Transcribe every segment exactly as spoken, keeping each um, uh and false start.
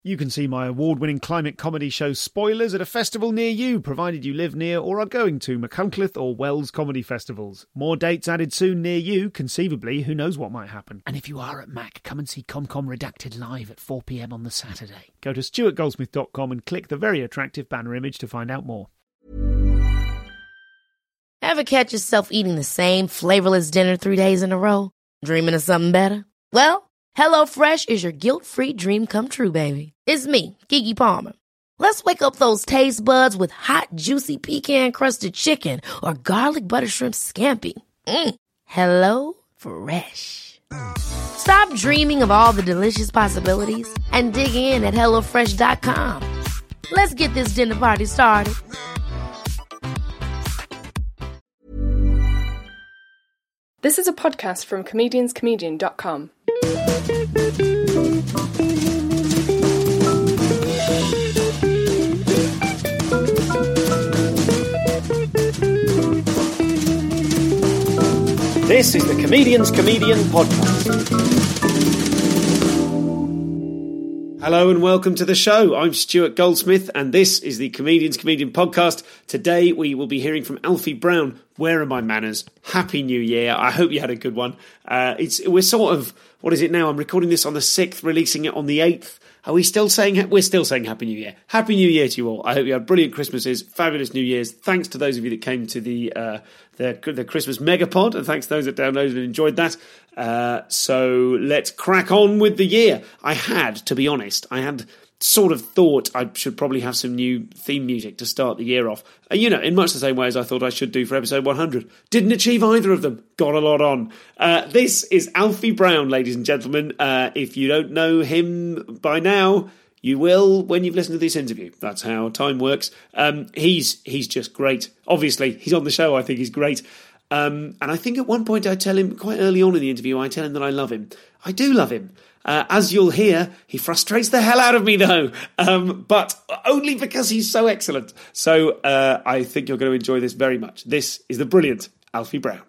You can see my award-winning climate comedy show Spoilers at a festival near you, provided you live near or are going to Machynlleth or Wells comedy festivals. More dates added soon near you, conceivably, who knows what might happen. And if you are at Mac, come and see ComCom Redacted live at four p m on the Saturday. Go to stuart goldsmith dot com and click the very attractive banner image to find out more. Ever catch yourself eating the same flavourless dinner three days in a row? Dreaming of something better? Well, HelloFresh is your guilt-free dream come true, baby. It's me, Keke Palmer. Let's wake up those taste buds with hot, juicy pecan-crusted chicken or garlic butter shrimp scampi. Mm. Hello Fresh. Stop dreaming of all the delicious possibilities and dig in at hello fresh dot com. Let's get this dinner party started. This is a podcast from comedians comedian dot com. This is the Comedians Comedian Podcast. Hello and welcome to the show. I'm Stuart Goldsmith and this is the Comedians Comedian Podcast. Today we will be hearing from Alfie Brown. Where are my manners? Happy New Year. I hope you had a good one. Uh, it's We're sort of, what is it now? I'm recording this on the sixth, releasing it on the eighth. Are we still saying, we're still saying Happy New Year. Happy New Year to you all. I hope you had brilliant Christmases, fabulous New Years. Thanks to those of you that came to the uh, the, the Christmas Megapod, and thanks to those that downloaded and enjoyed that. Uh, so let's crack on with the year. I had, to be honest, I had sort of thought I should probably have some new theme music to start the year off. Uh, you know, in much the same way as I thought I should do for episode one hundred. Didn't achieve either of them. Got a lot on. Uh, this is Alfie Brown, ladies and gentlemen. Uh, if you don't know him by now, you will when you've listened to this interview. That's how time works. Um, he's he's just great. Obviously, he's on the show. I think he's great. Um, and I think at one point I tell him, quite early on in the interview, I tell him that I love him. I do love him. Uh, as you'll hear, he frustrates the hell out of me, though, um, but only because he's so excellent. So uh, I think you're going to enjoy this very much. This is the brilliant Alfie Brown.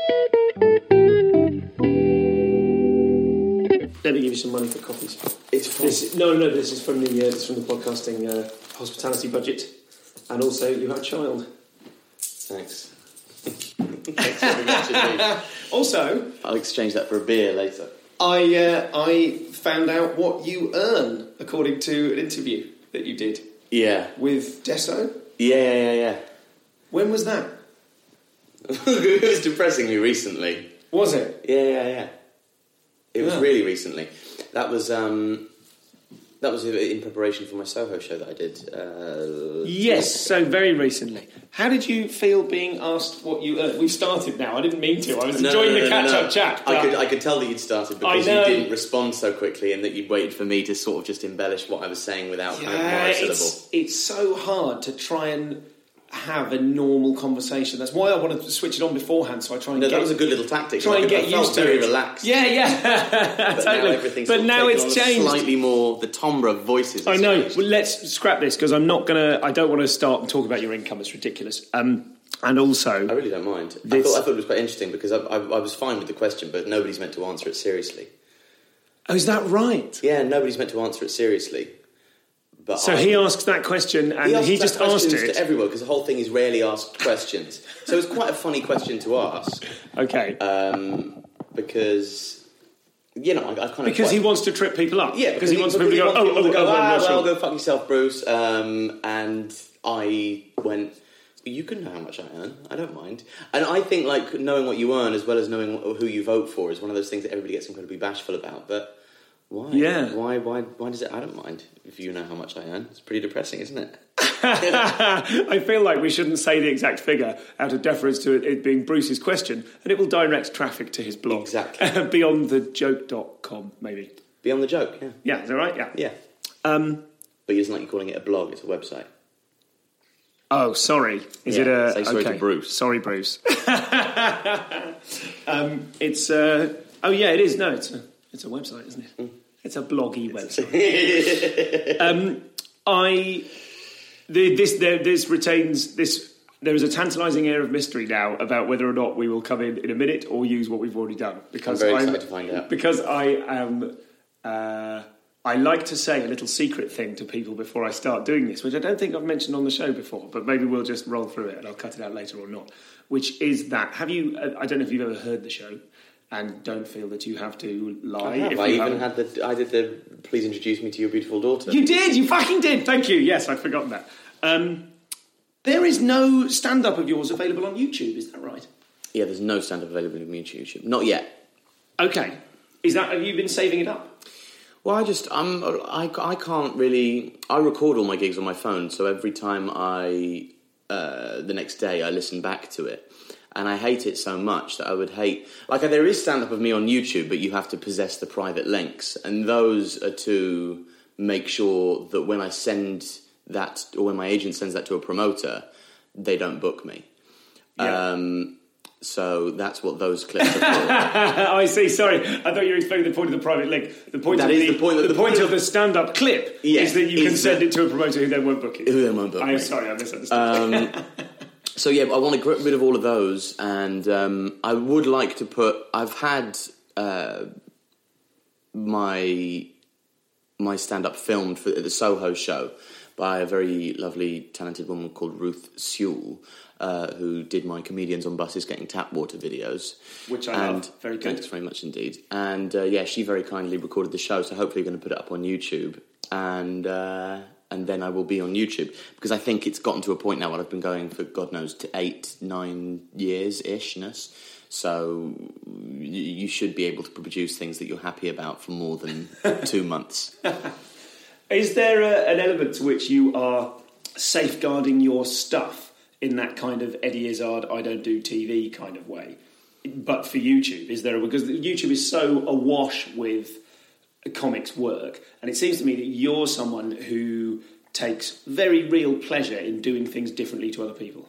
Let me give you some money for coffees. It's for this, no, no. This is from the uh, this is from the podcasting uh, hospitality budget, and also you have a child. Thanks. Thanks very much indeed. Also, I'll exchange that for a beer later. I uh, I found out what you earn according to an interview that you did. Yeah. With Deso? Yeah, yeah, yeah, yeah. When was that? It was depressingly recently. Was it? Yeah, yeah, yeah. It was Yeah. really recently. That was um, that was in preparation for my Soho show that I did. Uh, Yes, so very recently. How did you feel being asked what you earned? We've started now. I didn't mean to. I was No, enjoying no, no, the catch-up no, no. chat. I but- could I could tell that you'd started because I you know. didn't respond so quickly and that you'd waited for me to sort of just embellish what I was saying without kind of Yeah, monosyllable. it's, it's so hard to try and have a normal conversation. That's why I wanted to switch it on beforehand, so I try and No, get... that was a good little tactic. Try and I get felt used to very it. relaxed. Yeah, yeah, But totally. now everything's but sort of now taken it's on a changed. slightly more, the timbre of voices. I has know. changed. Well, let's scrap this because I'm not gonna. I don't want to start and talk about your income. It's ridiculous. Um, and also, I really don't mind. I This- thought, I thought it was quite interesting because I, I, I was fine with the question, but nobody's meant to answer it seriously. oh, is that right? Yeah, nobody's meant to answer it seriously. But So I, he asks that question, and asks he that just asked questions it. to everyone because the whole thing is rarely asked questions. So it's quite a funny question to ask Okay, um, because you know I, I kind of because quite, he wants to trip people up. yeah because he wants because people to go. wants Oh, people oh, to go, oh, ah, yeah, well, sure. go fuck yourself, Bruce. Um, and I went. You can know how much I earn. I don't mind. And I think like knowing what you earn as well as knowing who you vote for is one of those things that everybody gets incredibly bashful about. But why? Yeah. Why? Why? Why does it? I don't mind if you know how much I earn. It's pretty depressing, isn't it? I feel like we shouldn't say the exact figure out of deference to it, it being Bruce's question, and it will direct traffic to his blog. Exactly. beyond the joke dot com, maybe. Beyond the joke. Yeah. Yeah, is that right? Yeah. Yeah. Um, But he doesn't like you calling it a blog. It's a website. oh, sorry. Is Yeah, it a... say sorry to okay. Bruce. Sorry, Bruce. um, it's... Uh, oh, yeah, it is. No, it's a, it's a website, isn't it? Mm. It's a bloggy website. um, I... The, this there, this retains... this. There is a tantalising air of mystery now about whether or not we will come in in a minute or use what we've already done. Because I'm very I'm, excited to find out. Because I am... Uh, I like to say a little secret thing to people before I start doing this, which I don't think I've mentioned on the show before, but maybe we'll just roll through it and I'll cut it out later or not, which is that, have you, I don't know if you've ever heard the show and don't feel that you have to lie. I have. If I you even haven't. had the, I did the, please introduce me to your beautiful daughter. You did, you fucking did, thank you. Yes, I'd forgotten that. Um, there is no stand-up of yours available on YouTube, is that right? Yeah, there's no stand-up available on YouTube. Not yet. Okay. Is that, have you been saving it up? Well, I just, I'm, I, I can't really, I record all my gigs on my phone, so every time I, uh, the next day, I listen back to it. And I hate it so much that I would hate, like there is stand-up of me on YouTube, but you have to possess the private links. And those are to make sure that when I send that, or when my agent sends that to a promoter, they don't book me. Yeah. Um, So that's what those clips are for. Oh, I see. Sorry, I thought you were explaining the point of the private link. The point that of is the, the point. Of the, the point point of the stand-up clip yeah, is that you can send that, it to a promoter who then won't book it. Who then won't book I'm me. sorry, I misunderstood. Um, so yeah, I want to get rid of all of those, and um, I would like to put. I've had uh, my my stand-up filmed for, at the Soho show by a very lovely, talented woman called Ruth Sewell. Uh, who did my Comedians on Buses Getting Tap Water videos. Which I and love. Very good. Thanks very much indeed. And uh, yeah, she very kindly recorded the show, so hopefully we're going to put it up on YouTube. And uh, and then I will be on YouTube. Because I think it's gotten to a point now where I've been going for, God knows, to eight, nine years-ishness. So you, you should be able to produce things that you're happy about for more than two months. Is there a, an element to which you are safeguarding your stuff in that kind of Eddie Izzard, I don't do T V kind of way? But for YouTube, is there... Because YouTube is so awash with comics work, and it seems to me that you're someone who takes very real pleasure in doing things differently to other people.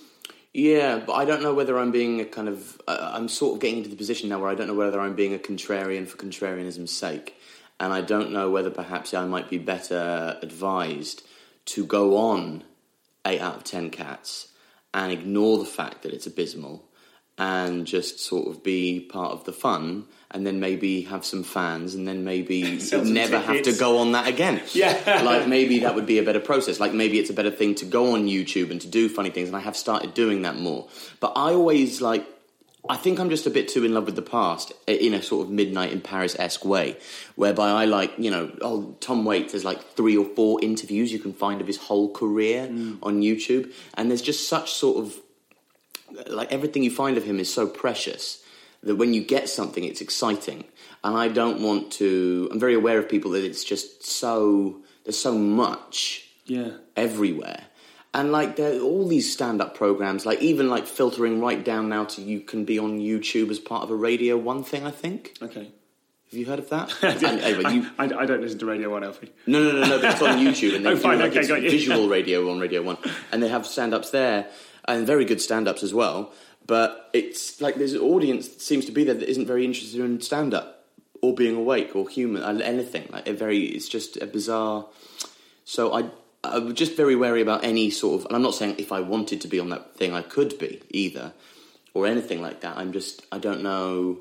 Yeah, but I don't know whether I'm being a kind of... Uh, I'm sort of getting into the position now where I don't know whether I'm being a contrarian for contrarianism's sake. And I don't know whether perhaps I might be better advised to go on eight out of ten cats and ignore the fact that it's abysmal and just sort of be part of the fun and then maybe have some fans and then maybe never have to go on that again. Yeah. Like maybe that would be a better process. Like maybe it's a better thing to go on YouTube and to do funny things, and I have started doing that more. But I always like... I think I'm just a bit too in love with the past in a sort of Midnight in Paris-esque way, whereby I like, you know, oh, Tom Waits, there's like three or four interviews you can find of his whole career mm. on YouTube, and there's just such sort of, like everything you find of him is so precious that when you get something, it's exciting. And I don't want to, I'm very aware of people that it's just so, there's so much yeah. everywhere. And, like, there are all these stand-up programs, like, even, like, filtering right down now to you can be on YouTube as part of a Radio one thing, I think. Okay. Have you heard of that? and, anyway, you... I, I, I don't listen to Radio one, Alfie. No, no, no, no, but it's on YouTube. And they oh, do, fine, like, okay, it's got you. visual radio on Radio one. And they have stand-ups there, and very good stand-ups as well. But it's, like, there's an audience that seems to be there that isn't very interested in stand-up or being awake or human, anything. Like, a very, it's just a bizarre... So I... I'm just very wary about any sort of... And I'm not saying if I wanted to be on that thing, I could be, either. Or anything like that. I'm just... I don't know...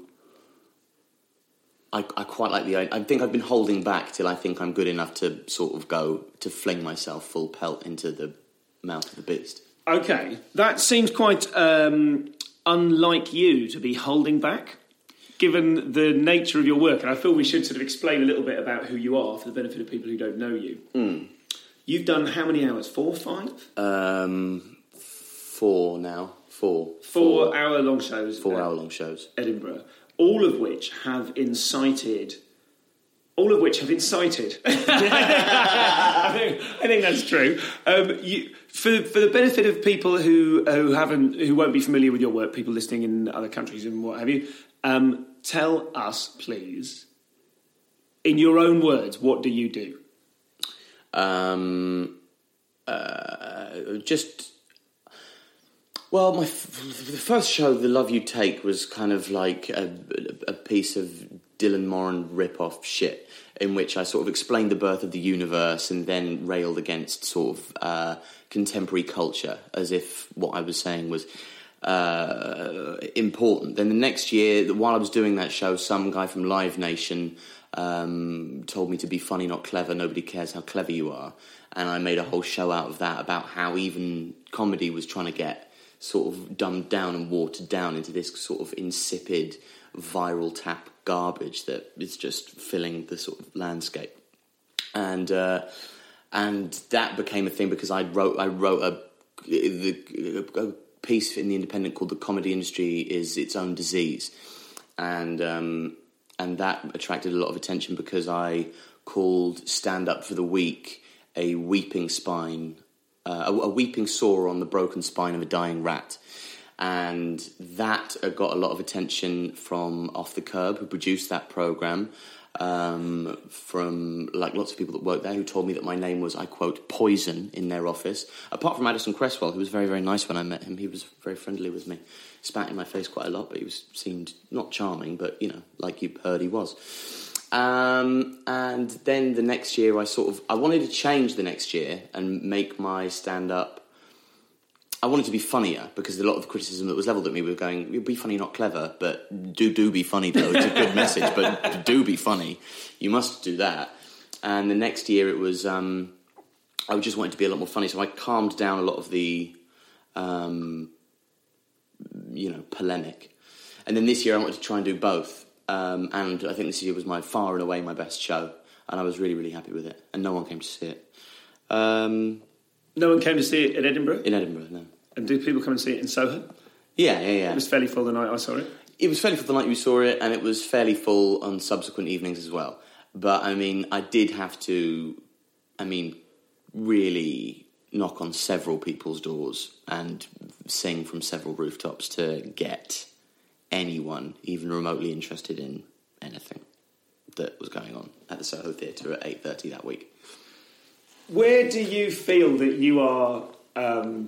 I, I quite like the... I think I've been holding back till I think I'm good enough to sort of go... To fling myself full pelt into the mouth of the beast. Okay. That seems quite um, unlike you to be holding back, given the nature of your work. And I feel we should sort of explain a little bit about who you are for the benefit of people who don't know you. Mm. You've done how many hours? Four, five? Um, four now. Four. Four, four hour-long shows. Four hour-long shows. Edinburgh. All of which have incited... All of which have incited. I, think, I think that's true. Um, you, for for the benefit of people who who haven't who won't be familiar with your work, people listening in other countries and what have you, um, tell us, please, in your own words, what do you do? Um, uh, just, well, my f- the first show, The Love You Take, was kind of like a, a piece of Dylan Moran rip-off shit, in which I sort of explained the birth of the universe and then railed against sort of uh, contemporary culture, as if what I was saying was uh, important. Then the next year, while I was doing that show, some guy from Live Nation um, told me to be funny, not clever. Nobody cares how clever you are. And I made a whole show out of that, about how even comedy was trying to get sort of dumbed down and watered down into this sort of insipid, viral tap garbage that is just filling the sort of landscape. And uh, and that became a thing because I wrote I wrote a, a piece in the Independent called "The Comedy Industry is Its Own Disease," and um, and that attracted a lot of attention because I called Stand Up for the Week a weeping spine, uh, a, a weeping sore on the broken spine of a dying rat. And that got a lot of attention from Off the Curb, who produced that programme, um, from like lots of people that worked there, who told me that my name was, I quote, poison in their office. Apart from Addison Cresswell, who was very, very nice when I met him. He was very friendly with me. Spat in my face quite a lot, but he was seemed not charming, but, you know, like you heard he was. Um, and then the next year I sort of, I wanted to change the next year and make my stand-up, I wanted to be funnier because a lot of the criticism that was levelled at me was going, you'll be funny, not clever, but do, do be funny though. It's a good message, but do be funny. You must do that. And the next year it was, um, I just wanted to be a lot more funny. So I calmed down a lot of the, um, you know, polemic. And then this year I wanted to try and do both. Um, and I think this year was my far and away my best show, and I was really, really happy with it. And no one came to see it. Um, no one came to see it in Edinburgh? In Edinburgh, no. And did people come and see it in Soho? Yeah, yeah, yeah. It was fairly full the night I saw it? It was fairly full the night you saw it, and it was fairly full on subsequent evenings as well. But, I mean, I did have to, I mean, really knock on several people's doors and sing from several rooftops to get anyone even remotely interested in anything that was going on at the Soho Theatre at eight thirty that week. Where do you feel that you are... Um,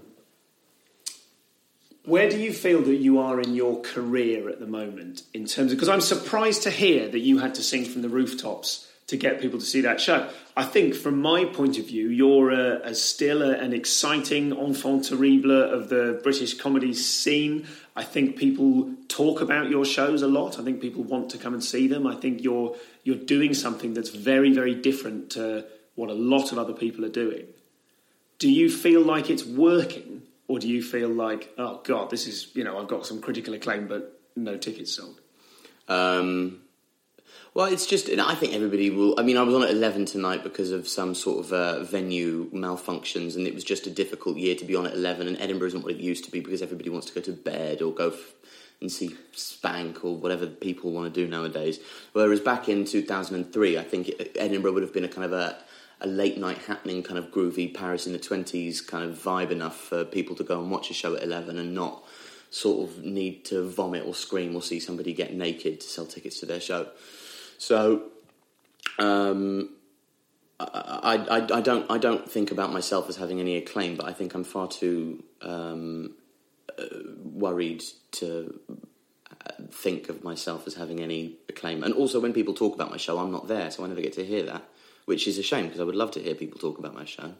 where do you feel that you are in your career at the moment in terms of... Because I'm surprised to hear that you had to sing from the rooftops to get people to see that show. I think from my point of view, you're a, a still a, an exciting enfant terrible of the British comedy scene. I think people talk about your shows a lot. I think people want to come and see them. I think you're you're doing something that's very, very different to what a lot of other people are doing. Do you feel like it's working, or do you feel like, oh God, this is, you know, I've got some critical acclaim, but no tickets sold? Um, well, it's just, I think everybody will... I mean, I was on at eleven tonight because of some sort of uh, venue malfunctions, and it was just a difficult year to be on at eleven, and Edinburgh isn't what it used to be because everybody wants to go to bed or go f- and see Spank or whatever people want to do nowadays. Whereas back in two thousand three, I think it, Edinburgh would have been a kind of a, a late-night happening, kind of groovy Paris in the twenties kind of vibe enough for people to go and watch a show at eleven and not sort of need to vomit or scream or see somebody get naked to sell tickets to their show. So, um, I, I, I don't I don't think about myself as having any acclaim, but I think I'm far too um, uh, worried to think of myself as having any acclaim. And also, when people talk about my show, I'm not there, so I never get to hear that, which is a shame because I would love to hear people talk about my show.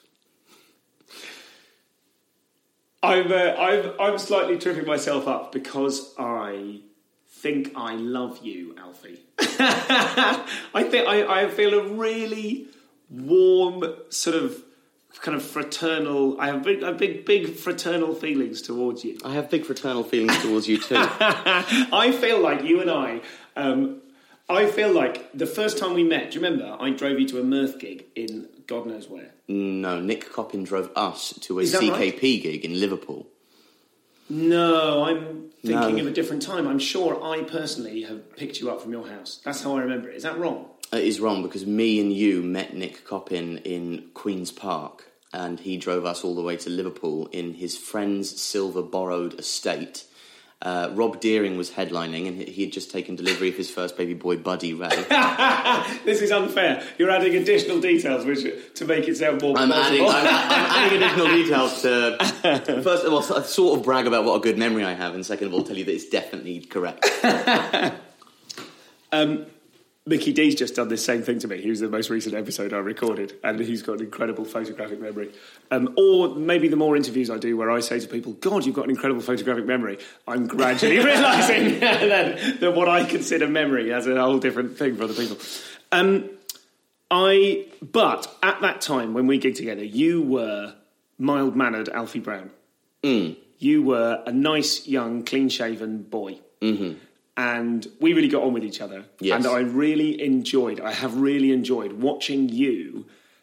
I'm uh, I'm I'm slightly tripping myself up because I think I love you, Alfie. I think I, I feel a really warm, sort of, kind of fraternal. I have big, a big, big fraternal feelings towards you. I have big fraternal feelings towards you too. I feel like you and I. Um, I feel like the first time we met. Do you remember? I drove you to a Mirth gig in God knows where. No, Nick Coppin drove us to a Is that C K P right? gig in Liverpool. No, I'm thinking No. of a different time. I'm sure I personally have picked you up from your house. That's how I remember it. Is that wrong? It is wrong because me and you met Nick Coppin in Queen's Park and he drove us all the way to Liverpool in his friend's silver borrowed estate. Uh, Rob Deering was headlining and he had just taken delivery of his first baby boy, Buddy Ray. This is unfair. You're adding additional details which to make it sound more I'm adding, plausible. I'm, I'm adding additional details to, first of all, sort of brag about what a good memory I have, and second of all, tell you that it's definitely correct. um, Mickey D's just done this same thing to me. He was the most recent episode I recorded, and he's got an incredible photographic memory. Um, or maybe the more interviews I do where I say to people, God, you've got an incredible photographic memory, I'm gradually realising that, that what I consider memory is a whole different thing for other people. Um, I, but at that time when we gigged together, you were mild-mannered Alfie Brown. Mm. You were a nice, young, clean-shaven boy. Mm-hmm. And we really got on with each other. Yes. And I really enjoyed, I have really enjoyed watching you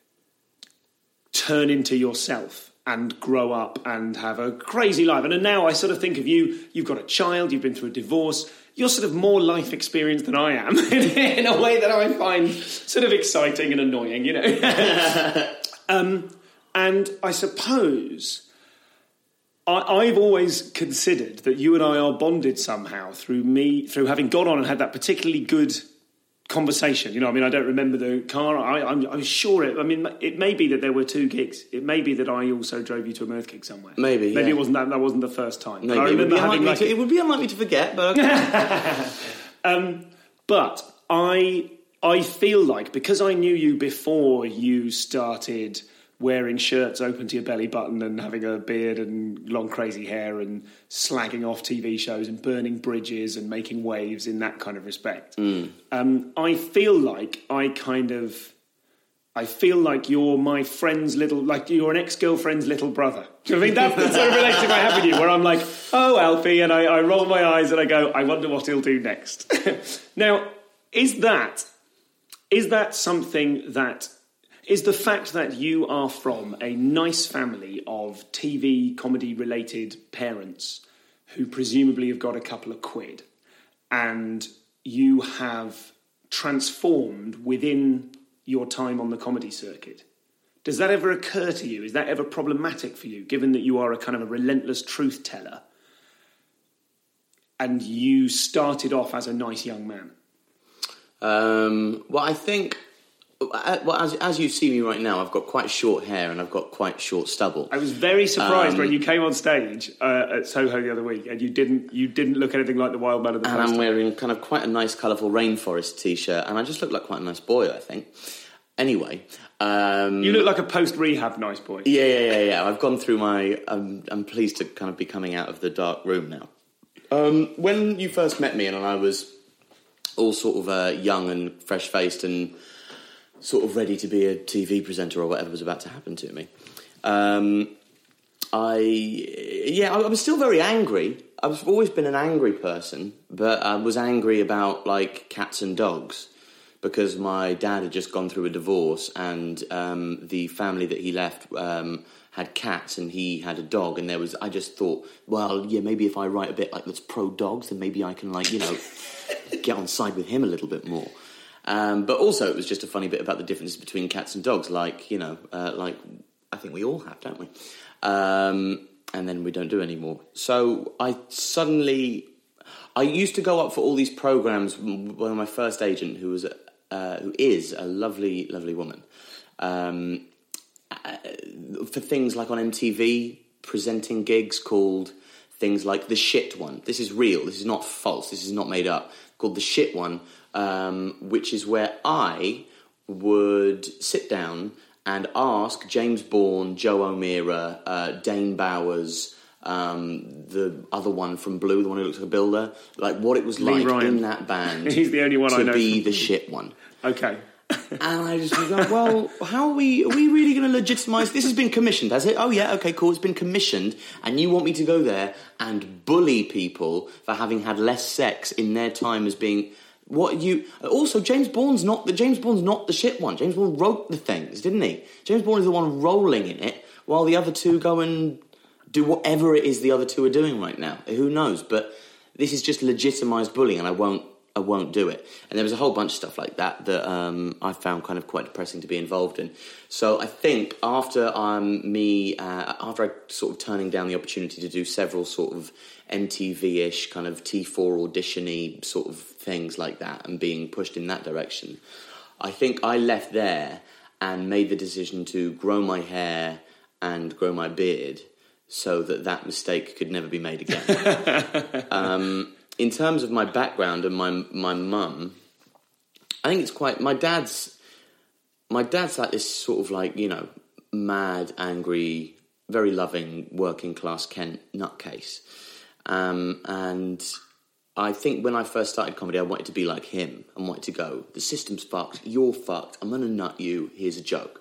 turn into yourself and grow up and have a crazy life. And now I sort of think of you, you've got a child, you've been through a divorce, you're sort of more life experienced than I am in a way that I find sort of exciting and annoying, you know. um, and I suppose... I, I've always considered that you and I are bonded somehow through me, through having gone on and had that particularly good conversation. You know, I mean, I don't remember the car. I, I'm, I'm sure it. I mean, it may be that there were two gigs. It may be that I also drove you to a Mirth gig somewhere. Maybe, maybe yeah. it wasn't that. That wasn't the first time. Maybe I it would, be having like to, it would be unlikely to forget, but okay. um, but I, I feel like because I knew you before you started wearing shirts open to your belly button and having a beard and long crazy hair and slagging off T V shows and burning bridges and making waves in that kind of respect. Mm. Um, I feel like I kind of, I feel like you're my friend's little, like you're an ex-girlfriend's little brother. Do you know what I mean? That's the sort of relationship I have with you, where I'm like, oh, Alfie, and I, I roll my eyes and I go, I wonder what he'll do next. Now, is that, is that something that, is the fact that you are from a nice family of T V comedy-related parents who presumably have got a couple of quid, and you have transformed within your time on the comedy circuit. Does that ever occur to you? Is that ever problematic for you, given that you are a kind of a relentless truth teller and you started off as a nice young man? Um, well, I think... Well, as, as you see me right now, I've got quite short hair and I've got quite short stubble. I was very surprised um, when you came on stage uh, at Soho the other week, and you didn't you didn't look anything like the wild man of the And first I'm time. wearing kind of quite a nice, colourful rainforest T-shirt, and I just look like quite a nice boy, I think. Anyway, um, you look like a post-rehab nice boy. Yeah, yeah, yeah, yeah. I've gone through my. I'm, I'm pleased to kind of be coming out of the dark room now. Um, when you first met me, and I was all sort of uh, young and fresh-faced and sort of ready to be a T V presenter or whatever was about to happen to me. Um, I, yeah, I, I was still very angry. I've always been an angry person, but I was angry about, like, cats and dogs because my dad had just gone through a divorce and um, the family that he left um, had cats and he had a dog, and there was, I just thought, well, yeah, maybe if I write a bit, like, that's pro-dogs, then maybe I can, like, you know, get on side with him a little bit more. Um, but also, it was just a funny bit about the differences between cats and dogs. Like, you know, uh, like I think we all have, don't we? Um, and then we don't do anymore. So I suddenly, I used to go up for all these programs. Well, my first agent, who was, uh, who is a lovely, lovely woman, um, uh, for things like on M T V, presenting gigs called things like The Shit One. This is real. This is not false. This is not made up. Called The Shit One. Um, which is where I would sit down and ask James Bourne, Joe O'Meara, uh, Dane Bowers, um, the other one from Blue, the one who looks like a builder, like what it was Lee like Ryan. in that band. He's the only one to I know be from- the shit one. Okay. And I just was like, well, how are we, are we really going to legitimise... This has been commissioned, has it? Oh, yeah, okay, cool, it's been commissioned, and you want me to go there and bully people for having had less sex in their time as being... What you also James Bourne's not the James Bourne's not the shit one. James Bourne wrote the things, didn't he? James Bourne is the one rolling in it, while the other two go and do whatever it is the other two are doing right now. Who knows? But this is just legitimised bullying, and I won't I won't do it. And there was a whole bunch of stuff like that that um, I found kind of quite depressing to be involved in. So I think after um, me uh, after I sort of turning down the opportunity to do several sort of M T V-ish kind of T four audition-y sort of things like that and being pushed in that direction, I think I left there and made the decision to grow my hair and grow my beard so that that mistake could never be made again. um, in terms of my background and my my mum, I think it's quite... My dad's... My dad's like this sort of like, you know, mad, angry, very loving, working-class Kent nutcase. Um, and I think when I first started comedy, I wanted to be like him. I wanted to go, the system's fucked, you're fucked, I'm going to nut you, here's a joke.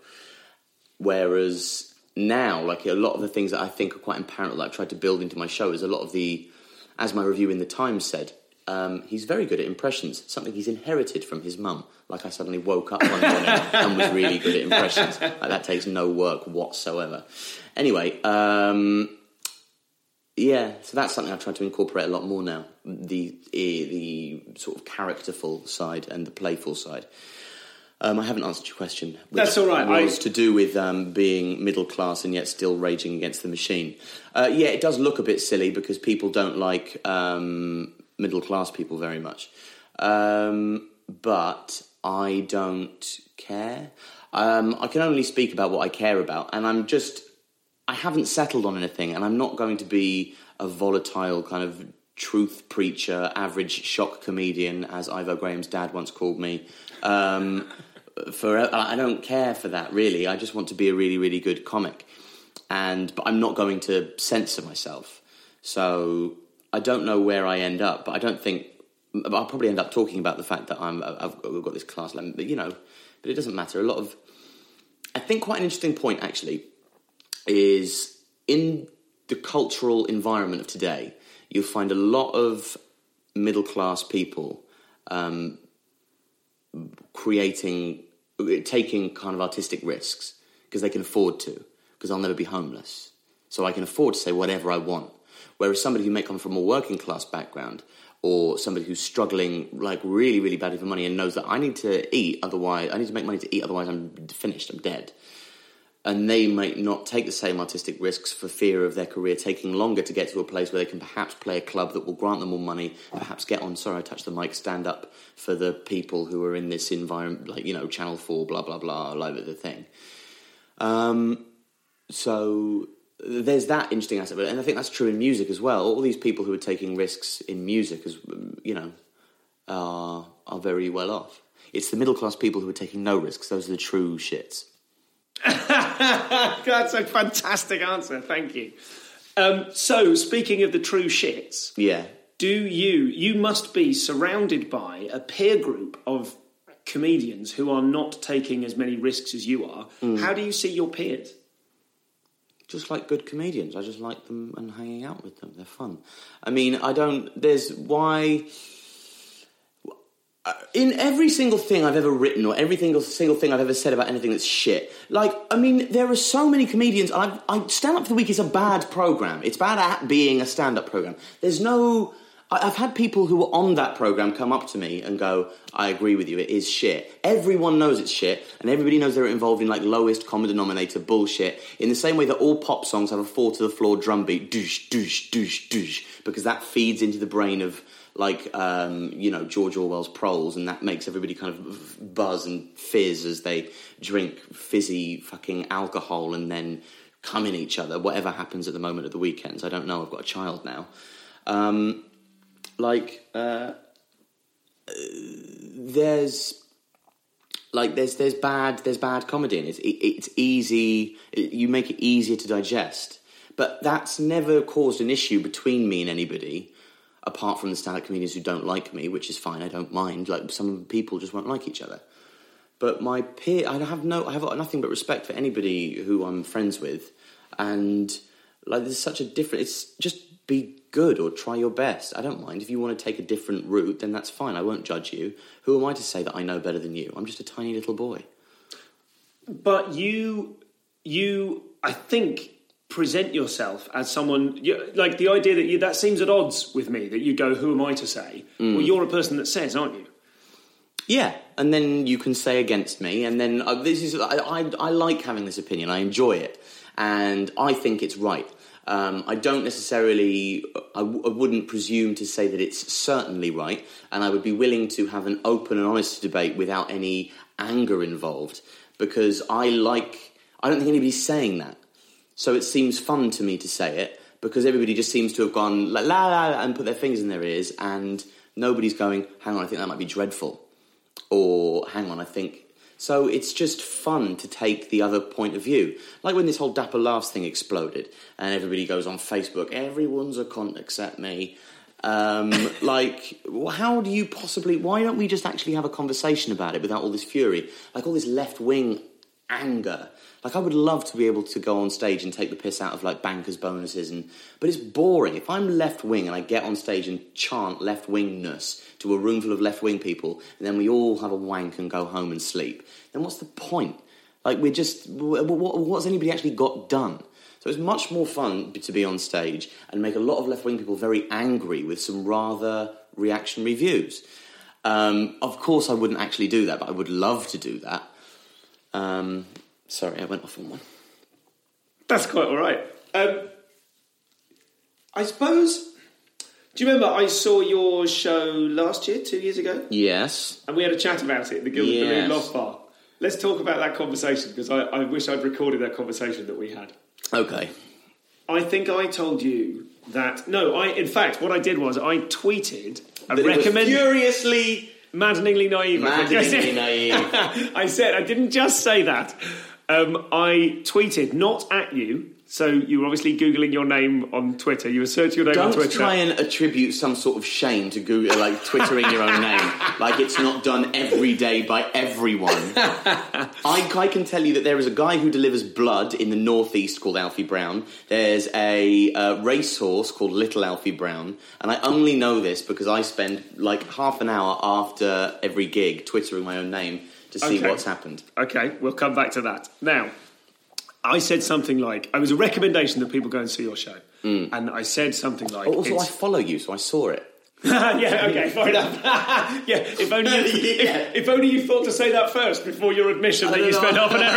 Whereas now, like a lot of the things that I think are quite apparent that I've tried to build into my show is a lot of the, as my review in The Times said, um, he's very good at impressions, something he's inherited from his mum. Like I suddenly woke up one morning and was really good at impressions. Like that takes no work whatsoever. Anyway, um, yeah, so that's something I've tried to incorporate a lot more now, the the sort of characterful side and the playful side. Um, I haven't answered your question. Which That's all right. was I... to do with um, being middle class and yet still raging against the machine. Uh, yeah, it does look a bit silly because people don't like um, middle class people very much. Um, but I don't care. Um, I can only speak about what I care about, and I'm just... I haven't settled on anything, and I'm not going to be a volatile kind of truth preacher, average shock comedian, as Ivo Graham's dad once called me. Um, for I don't care for that, really. I just want to be a really, really good comic. And but I'm not going to censor myself. So I don't know where I end up, but I don't think... I'll probably end up talking about the fact that I'm, I've got this class, but, you know, but it doesn't matter. A lot of... I think quite an interesting point, actually, is in the cultural environment of today, you'll find a lot of middle-class people um, creating, taking kind of artistic risks because they can afford to, because I'll never be homeless. So I can afford to say whatever I want. Whereas somebody who may come from a working-class background or somebody who's struggling like really, really badly for money and knows that I need to eat, otherwise I need to make money to eat, otherwise I'm finished, I'm dead. And they might not take the same artistic risks for fear of their career taking longer to get to a place where they can perhaps play a club that will grant them more money, perhaps get on, sorry, I touched the mic, stand up for the people who are in this environment, like, you know, Channel four, blah, blah, blah, like the thing. Um, so there's that interesting aspect of it, and I think that's true in music as well. All these people who are taking risks in music, as you know, are, are very well off. It's the middle-class people who are taking no risks. Those are the true shits. That's a fantastic answer, thank you. Um, so, speaking of the true shits, yeah, do you, you must be surrounded by a peer group of comedians who are not taking as many risks as you are. Mm. How do you see your peers? Just like good comedians. I just like them and hanging out with them. They're fun. I mean, I don't... There's... Why... In every single thing I've ever written or every single, single thing I've ever said about anything that's shit, like, I mean, there are so many comedians, and I've, I, Stand Up for the Week is a bad programme. It's bad at being a stand-up programme. There's no... I, I've had people who were on that programme come up to me and go, I agree with you, it is shit. Everyone knows it's shit, and everybody knows they're involved in, like, lowest common denominator bullshit, in the same way that all pop songs have a four-to-the-floor drum beat, douche, douche, douche, douche, because that feeds into the brain of... like, um, you know, George Orwell's Proles, and that makes everybody kind of buzz and fizz as they drink fizzy fucking alcohol and then come in each other, whatever happens at the moment of the weekends. I don't know, I've got a child now. Um, like, uh, there's... Like, there's there's bad there's bad comedy in it. It's, it's easy, it, you make it easier to digest. But that's never caused an issue between me and anybody, apart from the stand-up comedians who don't like me, which is fine, I don't mind. Like, some people just won't like each other. But my peer, I have no, I have nothing but respect for anybody who I'm friends with. And, like, there's such a different, it's just be good or try your best. I don't mind. If you want to take a different route, then that's fine. I won't judge you. Who am I to say that I know better than you? I'm just a tiny little boy. But you, you, I think... present yourself as someone, like the idea that you, that seems at odds with me, that you go, who am I to say? Mm. Well, you're a person that says, aren't you? Yeah, and then you can say against me, and then uh, this is, I, I, I like having this opinion, I enjoy it, and I think it's right. Um, I don't necessarily, I, w- I wouldn't presume to say that it's certainly right, and I would be willing to have an open and honest debate without any anger involved, because I like, I don't think anybody's saying that. So it seems fun to me to say it, because everybody just seems to have gone la la la and put their fingers in their ears, and nobody's going, hang on, I think that might be dreadful. or hang on, I think. So it's just fun to take the other point of view. Like when this whole Dapper Laughs thing exploded and everybody goes on Facebook, everyone's a cunt except me. Um, like, how do you possibly... Why don't we just actually have a conversation about it without all this fury? Like all this left-wing anger. Like I would love to be able to go on stage and take the piss out of like bankers' bonuses, and but it's boring. If I'm left-wing and I get on stage and chant left-wingness to a room full of left-wing people and then we all have a wank and go home and sleep, then what's the point? Like we're just... What, what's anybody actually got done? So it's much more fun to be on stage and make a lot of left-wing people very angry with some rather reactionary views. Um, of course, I wouldn't actually do that, but I would love to do that. Um, sorry, I went off on one. That's quite all right. Um, I suppose... Do you remember I saw your show last year, two years ago? Yes. And we had a chat about it at the Gilded yes. Balloon Loft Bar. Let's talk about that conversation, because I, I wish I'd recorded that conversation that we had. Okay. I think I told you that... No, I. in fact, what I did was I tweeted a recommend... Furiously... Maddeningly naive. Maddeningly naive. I said, I didn't just say that. Um, I tweeted, not at you, so you were obviously Googling your name on Twitter. You were searching your name Don't on Twitter. Don't try and attribute some sort of shame to Google, like Twittering your own name. Like it's not done every day by everyone. I, I can tell you that there is a guy who delivers blood in the northeast called Alfie Brown. There's a uh, racehorse called Little Alfie Brown. And I only know this because I spend like half an hour after every gig Twittering my own name to see okay. what's happened. Okay, we'll come back to that. Now... I said something like, it was a recommendation that people go and see your show. Mm. And I said something like... Oh, also, I follow you, so I saw it. yeah, okay, fair enough. yeah, if only, you, yeah. If, if only you thought to say that first before your admission that you know. spend half an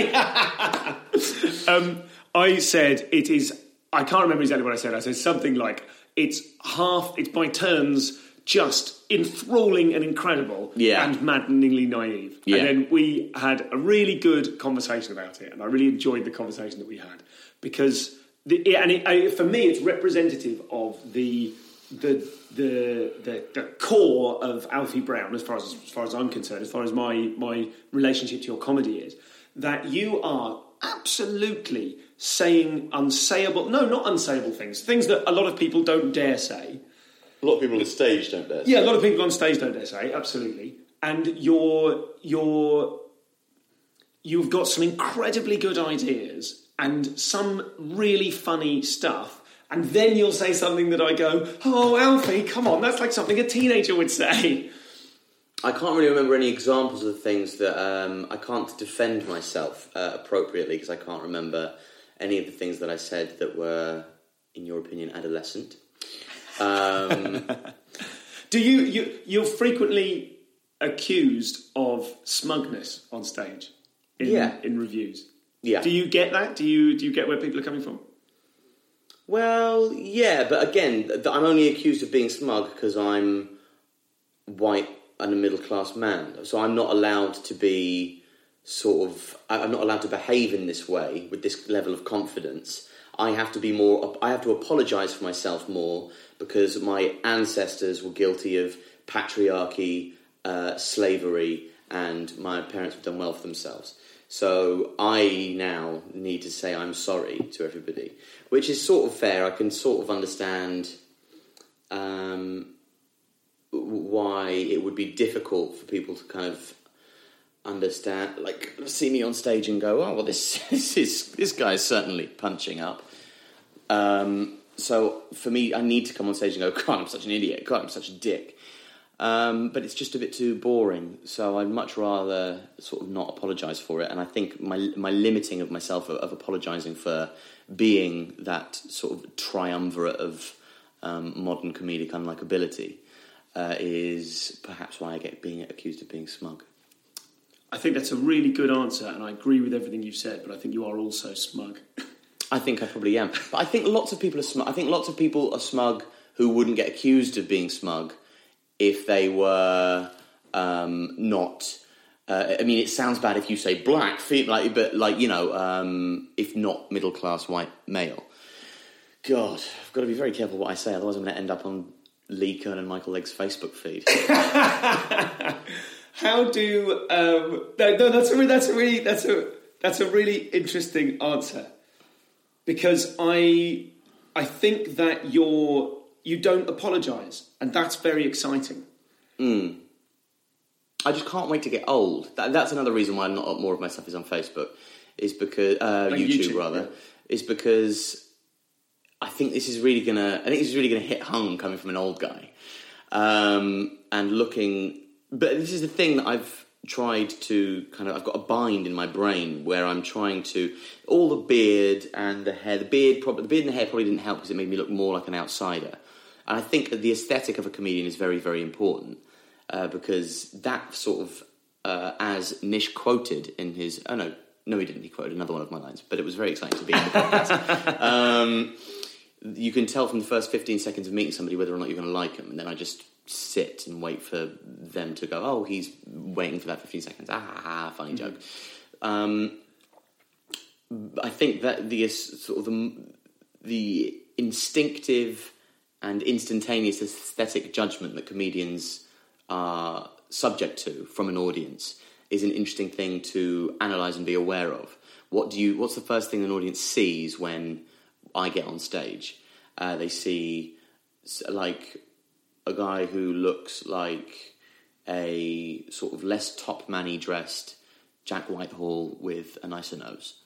hour a day. um, I said it is... I can't remember exactly what I said. I said something like, it's half... It's by turns... just enthralling and incredible yeah. and maddeningly naive. Yeah. And then we had a really good conversation about it, and I really enjoyed the conversation that we had because, the, and it, I, for me, it's representative of the the, the the the core of Alfie Brown, as far as as far as I'm concerned, as far as my my relationship to your comedy is, that you are absolutely saying unsayable, no, not unsayable things, things that a lot of people don't dare say. A lot of people on stage don't dare say. Yeah, a lot of people on stage don't dare say, absolutely. And you're, you're, you've got some incredibly good ideas and some really funny stuff, and then you'll say something that I go, oh, Alfie, come on, that's like something a teenager would say. I can't really remember any examples of the things that... Um, I can't defend myself uh, appropriately because I can't remember any of the things that I said that were, in your opinion, adolescent. Um, Do you, you you're frequently accused of smugness on stage in, yeah. in reviews? Yeah. Do you get that? Do you do you get where people are coming from? Well, yeah, but again, I'm only accused of being smug because I'm white and a middle class man, so I'm not allowed to be sort of I'm not allowed to behave in this way with this level of confidence. I have to be more. I have to apologise for myself more because my ancestors were guilty of patriarchy, uh, slavery, and my parents have done well for themselves. So I now need to say I'm sorry to everybody, which is sort of fair. I can sort of understand um, why it would be difficult for people to kind of understand, like, see me on stage and go, oh, well, this, this is this guy's certainly punching up. Um, so for me, I need to come on stage and go, God, I'm such an idiot. God, I'm such a dick. Um, but it's just a bit too boring. So I'd much rather sort of not apologise for it. And I think my my limiting of myself of, of apologising for being that sort of triumvirate of um, modern comedic unlikability uh, is perhaps why I get being accused of being smug. I think that's a really good answer, and I agree with everything you've said, but I think you are also smug. I think I probably am. But I think lots of people are smug. I think lots of people are smug who wouldn't get accused of being smug if they were um, not... Uh, I mean, it sounds bad if you say black, like, but, like, you know, um, if not middle-class white male. God, I've got to be very careful what I say, otherwise I'm going to end up on Lee Kern and Michael Legg's Facebook feed. How do um, no no that's a re- that's a really that's a that's a really interesting answer, because I I think that you're you don't apologise, and that's very exciting. Mm. I just can't wait to get old. That, that's another reason why not more of my stuff is on Facebook, is because uh, Like YouTube, YouTube, rather, yeah. is because I think this is really gonna. I think this is really gonna hit home coming from an old guy, um, and looking. But this is the thing that I've tried to kind of. I've got a bind in my brain where I'm trying to all the beard and the hair. The beard, probably the beard and the hair probably didn't help because it made me look more like an outsider. And I think that the aesthetic of a comedian is very, very important. Uh, because that sort of, uh, as Nish quoted in his, oh no, no he didn't, he quoted another one of my lines, but it was very exciting to be in the podcast. um, you can tell from the first fifteen seconds of meeting somebody whether or not you're going to like them, and then I just sit and wait for them to go, oh, he's waiting for that fifteen seconds, ah, ha, ha, funny mm-hmm. joke. Um, I think that the sort of the, the instinctive and instantaneous aesthetic judgment that comedians are subject to from an audience is an interesting thing to analyse and be aware of. What do you? What's the first thing an audience sees when I get on stage? Uh, they see like a guy who looks like a sort of less top man-y dressed Jack Whitehall with a nicer nose.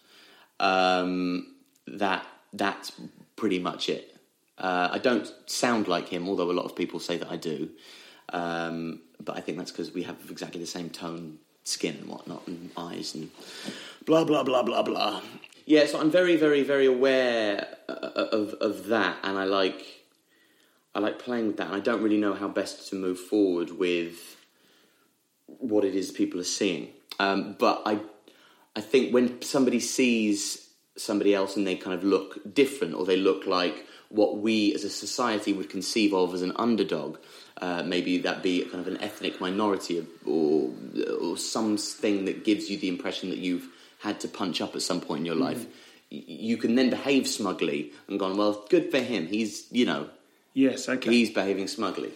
Um, that that's pretty much it. Uh, I don't sound like him, although a lot of people say that I do. Um, but I think that's because we have exactly the same tone, skin and whatnot, and eyes and blah, blah, blah, blah, blah. Yeah, so I'm very, very, very aware of of that, and I like I like playing with that, and I don't really know how best to move forward with what it is people are seeing. Um, but I I think when somebody sees somebody else and they kind of look different, or they look like what we as a society would conceive of as an underdog, Uh, maybe that be kind of an ethnic minority, or or something that gives you the impression that you've had to punch up at some point in your life. Mm. You can then behave smugly and gone, well, good for him. He's, you know, yes, okay. He's behaving smugly.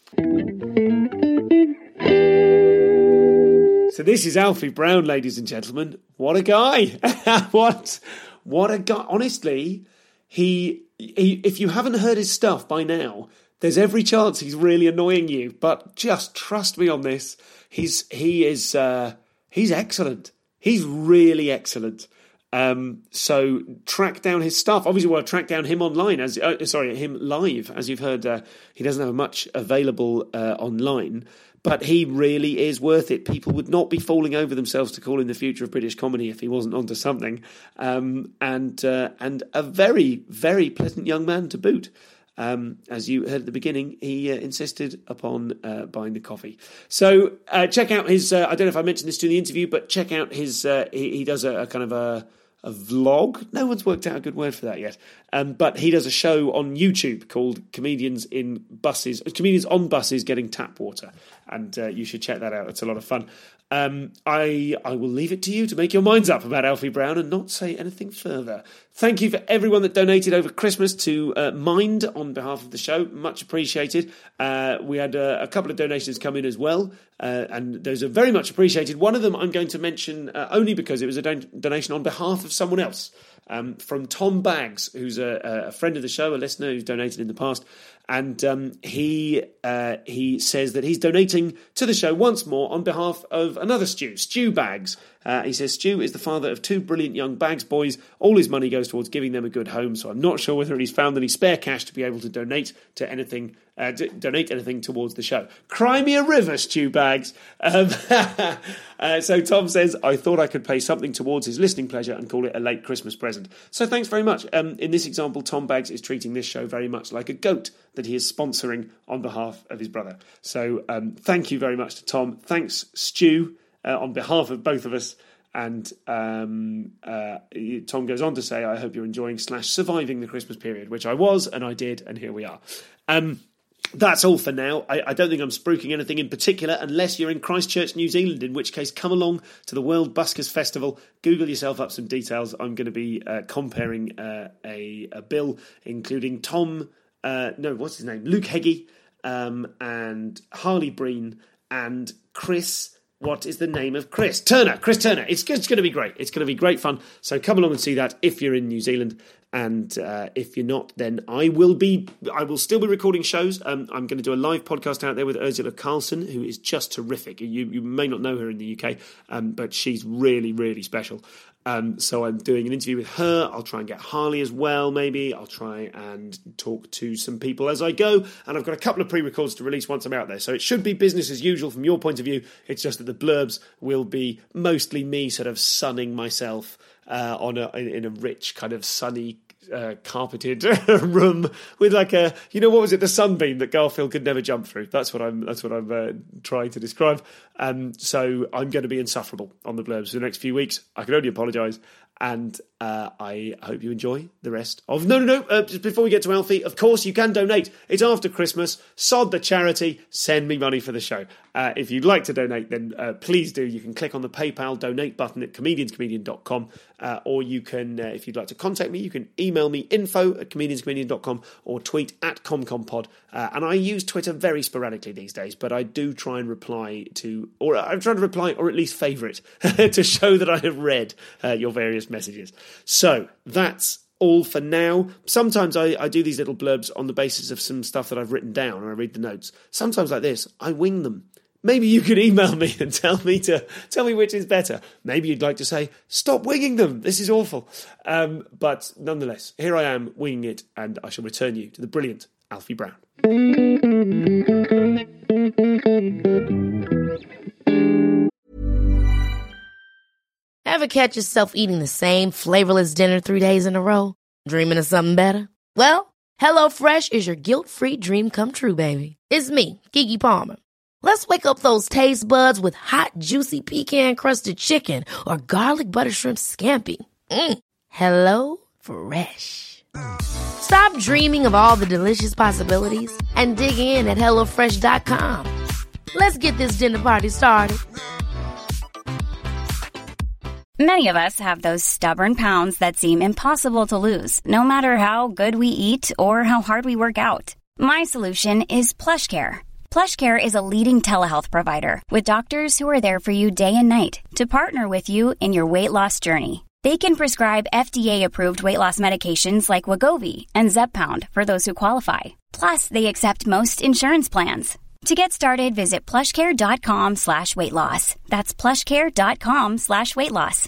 So this is Alfie Brown, ladies and gentlemen. What a guy! what, what a guy! Honestly, he, he. If you haven't heard his stuff by now, there's every chance he's really annoying you, but just trust me on this. He's he is uh, he's excellent. He's really excellent. Um, so track down his stuff. Obviously, well, track down him online. As uh, sorry, him live. As you've heard, uh, he doesn't have much available uh, online, but he really is worth it. People would not be falling over themselves to call him the future of British comedy if he wasn't onto something. Um, and uh, and a very very pleasant young man to boot. Um, as you heard at the beginning, he uh, insisted upon uh, buying the coffee. So uh, check out his, uh, I don't know if I mentioned this during the interview, but check out his, uh, he, he does a, a kind of a, a vlog. No one's worked out a good word for that yet. Um, but he does a show on YouTube called Comedians in Buses, Comedians on Buses Getting Tap Water. And uh, you should check that out. It's a lot of fun. Um, I I will leave it to you to make your minds up about Alfie Brown and not say anything further. Thank you for everyone that donated over Christmas to uh, Mind on behalf of the show. Much appreciated. Uh, we had uh, a couple of donations come in as well, uh, and those are very much appreciated. One of them I'm going to mention uh, only because it was a don- donation on behalf of someone else, um, from Tom Baggs, who's a, a friend of the show, a listener who's donated in the past. And um, he uh, he says that he's donating to the show once more on behalf of another Stu, Stu Baggs. Uh, he says Stu is the father of two brilliant young Baggs boys. All his money goes towards giving them a good home, so I'm not sure whether he's found any spare cash to be able to donate to anything, uh, to donate anything towards the show. Cry me a river, Stu Baggs. Um, uh, so Tom says, I thought I could pay something towards his listening pleasure and call it a late Christmas present. So thanks very much. Um, in this example, Tom Baggs is treating this show very much like a goat that he is sponsoring on behalf of his brother. So um, thank you very much to Tom. Thanks, Stu, uh, on behalf of both of us. And um, uh, Tom goes on to say, I hope you're enjoying slash surviving the Christmas period, which I was, and I did, and here we are. Um, that's all for now. I, I don't think I'm spruiking anything in particular, unless you're in Christchurch, New Zealand, in which case come along to the World Buskers Festival. Google yourself up some details. I'm going to be uh, comparing uh, a, a bill, including Tom... Uh, no, what's his name? Luke Heggie um, and Harley Breen and Chris what is the name of Chris? Turner, Chris Turner. It's, it's going to be great. It's going to be great fun. So come along and see that if you're in New Zealand. And uh, if you're not, then I will be. I will still be recording shows. Um, I'm going to do a live podcast out there with Ursula Carlson, who is just terrific. You, you may not know her in the U K, um, but she's really, really special. Um, so I'm doing an interview with her. I'll try and get Harley as well, maybe. I'll try and talk to some people as I go. And I've got a couple of pre-records to release once I'm out there. So it should be business as usual from your point of view. It's just that the blurbs will be mostly me sort of sunning myself uh, on a, in a rich kind of sunny Uh, carpeted room with like a, you know, what was it, the sunbeam that Garfield could never jump through. That's what I'm. That's what I'm uh, trying to describe. Um, so I'm going to be insufferable on the blurbs for the next few weeks. I can only apologise, and uh, I hope you enjoy the rest of. No, no, no. Uh, just before we get to Alfie, of course you can donate. It's after Christmas. Sod the charity. Send me money for the show. Uh, if you'd like to donate, then uh, please do. You can click on the PayPal donate button at comedians comedian dot com, uh, or you can, uh, if you'd like to contact me, you can email me info at comedians comedian dot com or tweet at comcompod. Uh, and I use Twitter very sporadically these days, but I do try and reply to, or I'm trying to reply, or at least favourite, to show that I have read uh, your various messages. So that's all for now. Sometimes I, I do these little blurbs on the basis of some stuff that I've written down, and I read the notes. Sometimes like this, I wing them. Maybe you could email me and tell me to tell me which is better. Maybe you'd like to say, stop winging them. This is awful. Um, but nonetheless, here I am winging it, and I shall return you to the brilliant Alfie Brown. Ever catch yourself eating the same flavorless dinner three days in a row? Dreaming of something better? Well, HelloFresh is your guilt-free dream come true, baby. It's me, Keke Palmer. Let's wake up those taste buds with hot, juicy pecan-crusted chicken or garlic butter shrimp scampi. Mm. Hello Fresh. Stop dreaming of all the delicious possibilities and dig in at hello fresh dot com. Let's get this dinner party started. Many of us have those stubborn pounds that seem impossible to lose, no matter how good we eat or how hard we work out. My solution is PlushCare. PlushCare is a leading telehealth provider with doctors who are there for you day and night to partner with you in your weight loss journey. They can prescribe F D A-approved weight loss medications like Wegovy and Zepbound for those who qualify. Plus, they accept most insurance plans. To get started, visit plushcare.com slash weight loss. That's plushcare.com slash weight loss.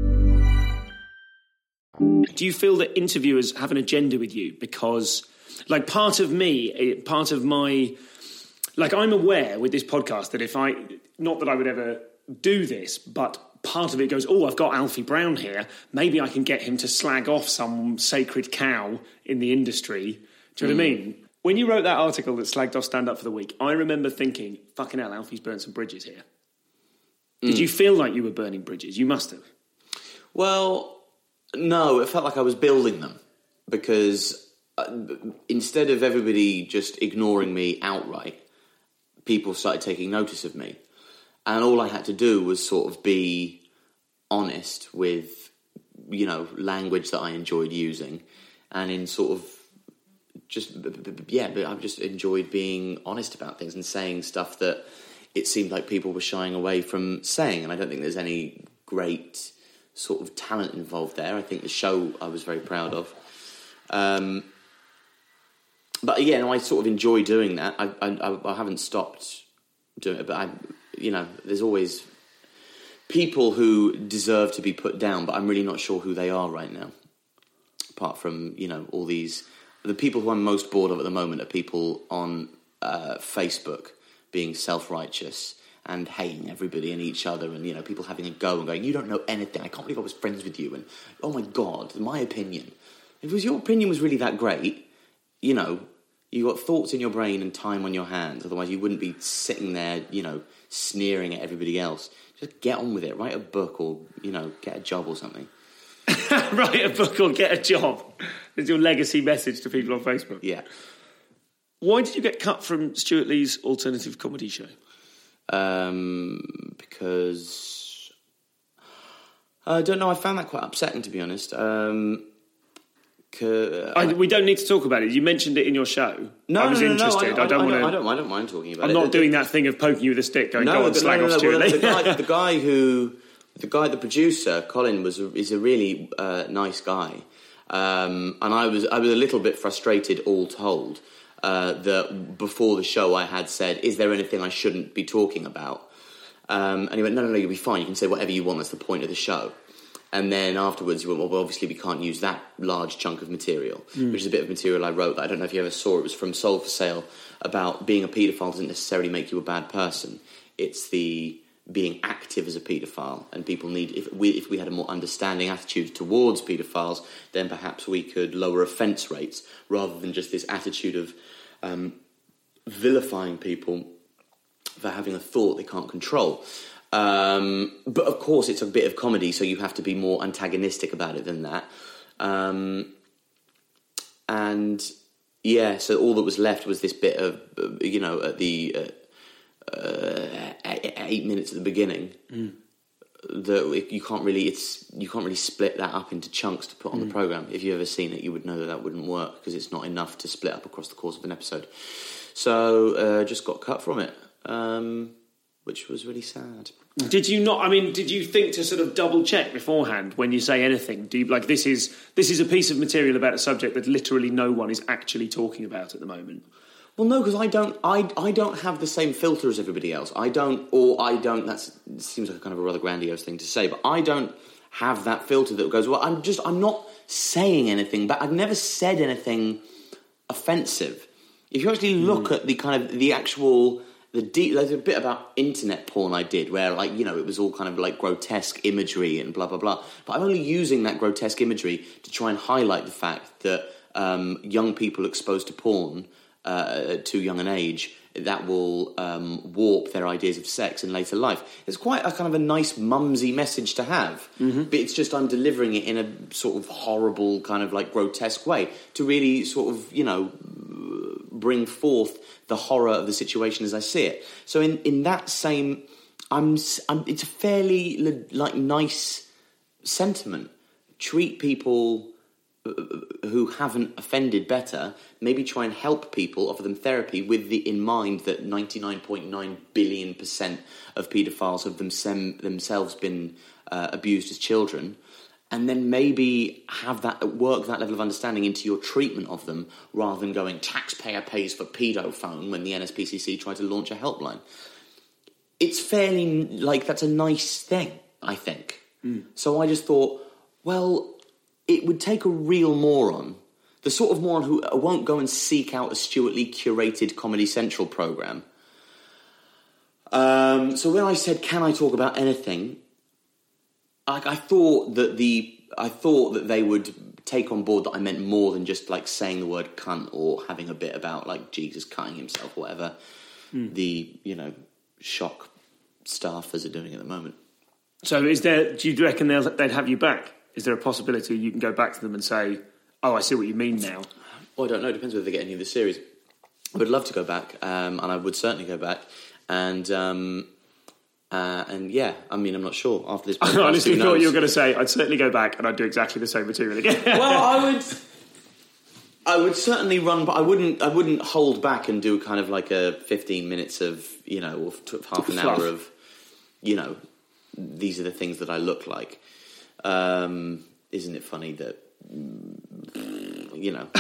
Do you feel that interviewers have an agenda with you? Because, like, part of me, part of my... Like, I'm aware with this podcast that if I... Not that I would ever do this, but part of it goes, oh, I've got Alfie Brown here. Maybe I can get him to slag off some sacred cow in the industry. Do you know mm. what I mean? When you wrote that article that slagged off Stand Up for the Week, I remember thinking, fucking hell, Alfie's burned some bridges here. Mm. Did you feel like you were burning bridges? You must have. Well, no, it felt like I was building them. Because uh, instead of everybody just ignoring me outright, people started taking notice of me. And all I had to do was sort of be honest with, you know, language that I enjoyed using. And in sort of just, yeah, but I've just enjoyed being honest about things and saying stuff that it seemed like people were shying away from saying. And I don't think there's any great sort of talent involved there. I think the show I was very proud of. Um, but yeah, no, I sort of enjoy doing that. I, I, I haven't stopped doing it, but I, you know, there's always people who deserve to be put down, but I'm really not sure who they are right now. Apart from, you know, all these... The people who I'm most bored of at the moment are people on uh, Facebook being self-righteous and hating everybody and each other, and, you know, people having a go and going, you don't know anything, I can't believe I was friends with you, and, oh my God, my opinion. If it was your opinion was really that great, you know, you got thoughts in your brain and time on your hands, otherwise you wouldn't be sitting there, you know, sneering at everybody else. Just get on with it, write a book or, you know, get a job or something. Write a book or get a job. It's your legacy message to people on Facebook. Yeah. Why did you get cut from Stuart Lee's alternative comedy show? Um, because... I don't know, I found that quite upsetting, to be honest. Um, Uh, I, we don't need to talk about it. You mentioned it in your show. No, I was no, no, interested. no, I, I, don't I, want to. I don't. I don't mind talking about I'm it. not the, doing that thing of poking you with a stick, going, no, "Go on, the, slag no, no, off, no, Stuart well, Lee." the, guy, the guy who, the guy, the producer, Colin, was a, is a really uh, nice guy, um, and I was I was a little bit frustrated, all told, uh, that before the show I had said, "Is there anything I shouldn't be talking about?" Um, and he went, "No, no, no, you'll be fine. You can say whatever you want. That's the point of the show." And then afterwards, you went, well, well, obviously we can't use that large chunk of material, mm. which is a bit of material I wrote that I don't know if you ever saw. It was from Sold for Sale, about being a paedophile doesn't necessarily make you a bad person. It's the being active as a paedophile, and people need, if we if we had a more understanding attitude towards paedophiles, then perhaps we could lower offence rates, rather than just this attitude of um, vilifying people for having a thought they can't control. Um, but of course it's a bit of comedy, so you have to be more antagonistic about it than that. Um, and yeah, so all that was left was this bit of, you know, at the uh, uh, eight minutes at the beginning, mm. that you can't really, it's you can't really split that up into chunks to put on mm. the programme. If you've ever seen it, you would know that that wouldn't work, because it's not enough to split up across the course of an episode. So uh, just got cut from it, um, which was really sad. Did you not? I mean, did you think to sort of double check beforehand when you say anything? Do you like this is this is a piece of material about a subject that literally no one is actually talking about at the moment? Well, no, because I don't. I I don't have the same filter as everybody else. I don't, or I don't. That seems like a kind of a rather grandiose thing to say, but I don't have that filter that goes, well, I'm just. I'm not saying anything, but I've never said anything offensive. If you actually look mm. at the kind of the actual. The deep, there's a bit about internet porn I did where, like, you know, it was all kind of like grotesque imagery and blah, blah, blah. But I'm only using that grotesque imagery to try and highlight the fact that um, young people exposed to porn uh, at too young an age, that will um, warp their ideas of sex in later life. It's quite a kind of a nice mumsy message to have. Mm-hmm. But it's just I'm delivering it in a sort of horrible kind of like grotesque way to really sort of, you know, bring forth the horror of the situation as I see it. So in, in that same, I'm, I'm it's a fairly like nice sentiment. Treat people who haven't offended better. Maybe try and help people, offer them therapy with the in mind that ninety-nine point nine billion percent of paedophiles have them, themselves been uh, abused as children. And then maybe have that work that level of understanding into your treatment of them, rather than going taxpayer pays for pedophone when the N S P C C tried to launch a helpline. It's fairly like that's a nice thing, I think. Mm. So I just thought, well, it would take a real moron, the sort of moron who won't go and seek out a Stuart Lee curated Comedy Central programme. Um, so when I said, "Can I talk about anything?" I, I thought that the I thought that they would take on board that I meant more than just like saying the word cunt or having a bit about like Jesus cutting himself or whatever mm. the, you know, shock staffers are doing at the moment. So is there, do you reckon they'll, they'd have you back? Is there a possibility you can go back to them and say, oh, I see what you mean now? Well, I don't know. It depends whether they get any of the series. I would love to go back, um, and I would certainly go back. And um, uh, and yeah, I mean, I'm not sure after this podcast. I honestly thought you were going to say I'd certainly go back and I'd do exactly the same material again. Well, I would. I would certainly run, but I wouldn't. I wouldn't hold back and do kind of like a fifteen minutes of, you know, or half an hour of, you know, these are the things that I look like. Um, isn't it funny that, you know,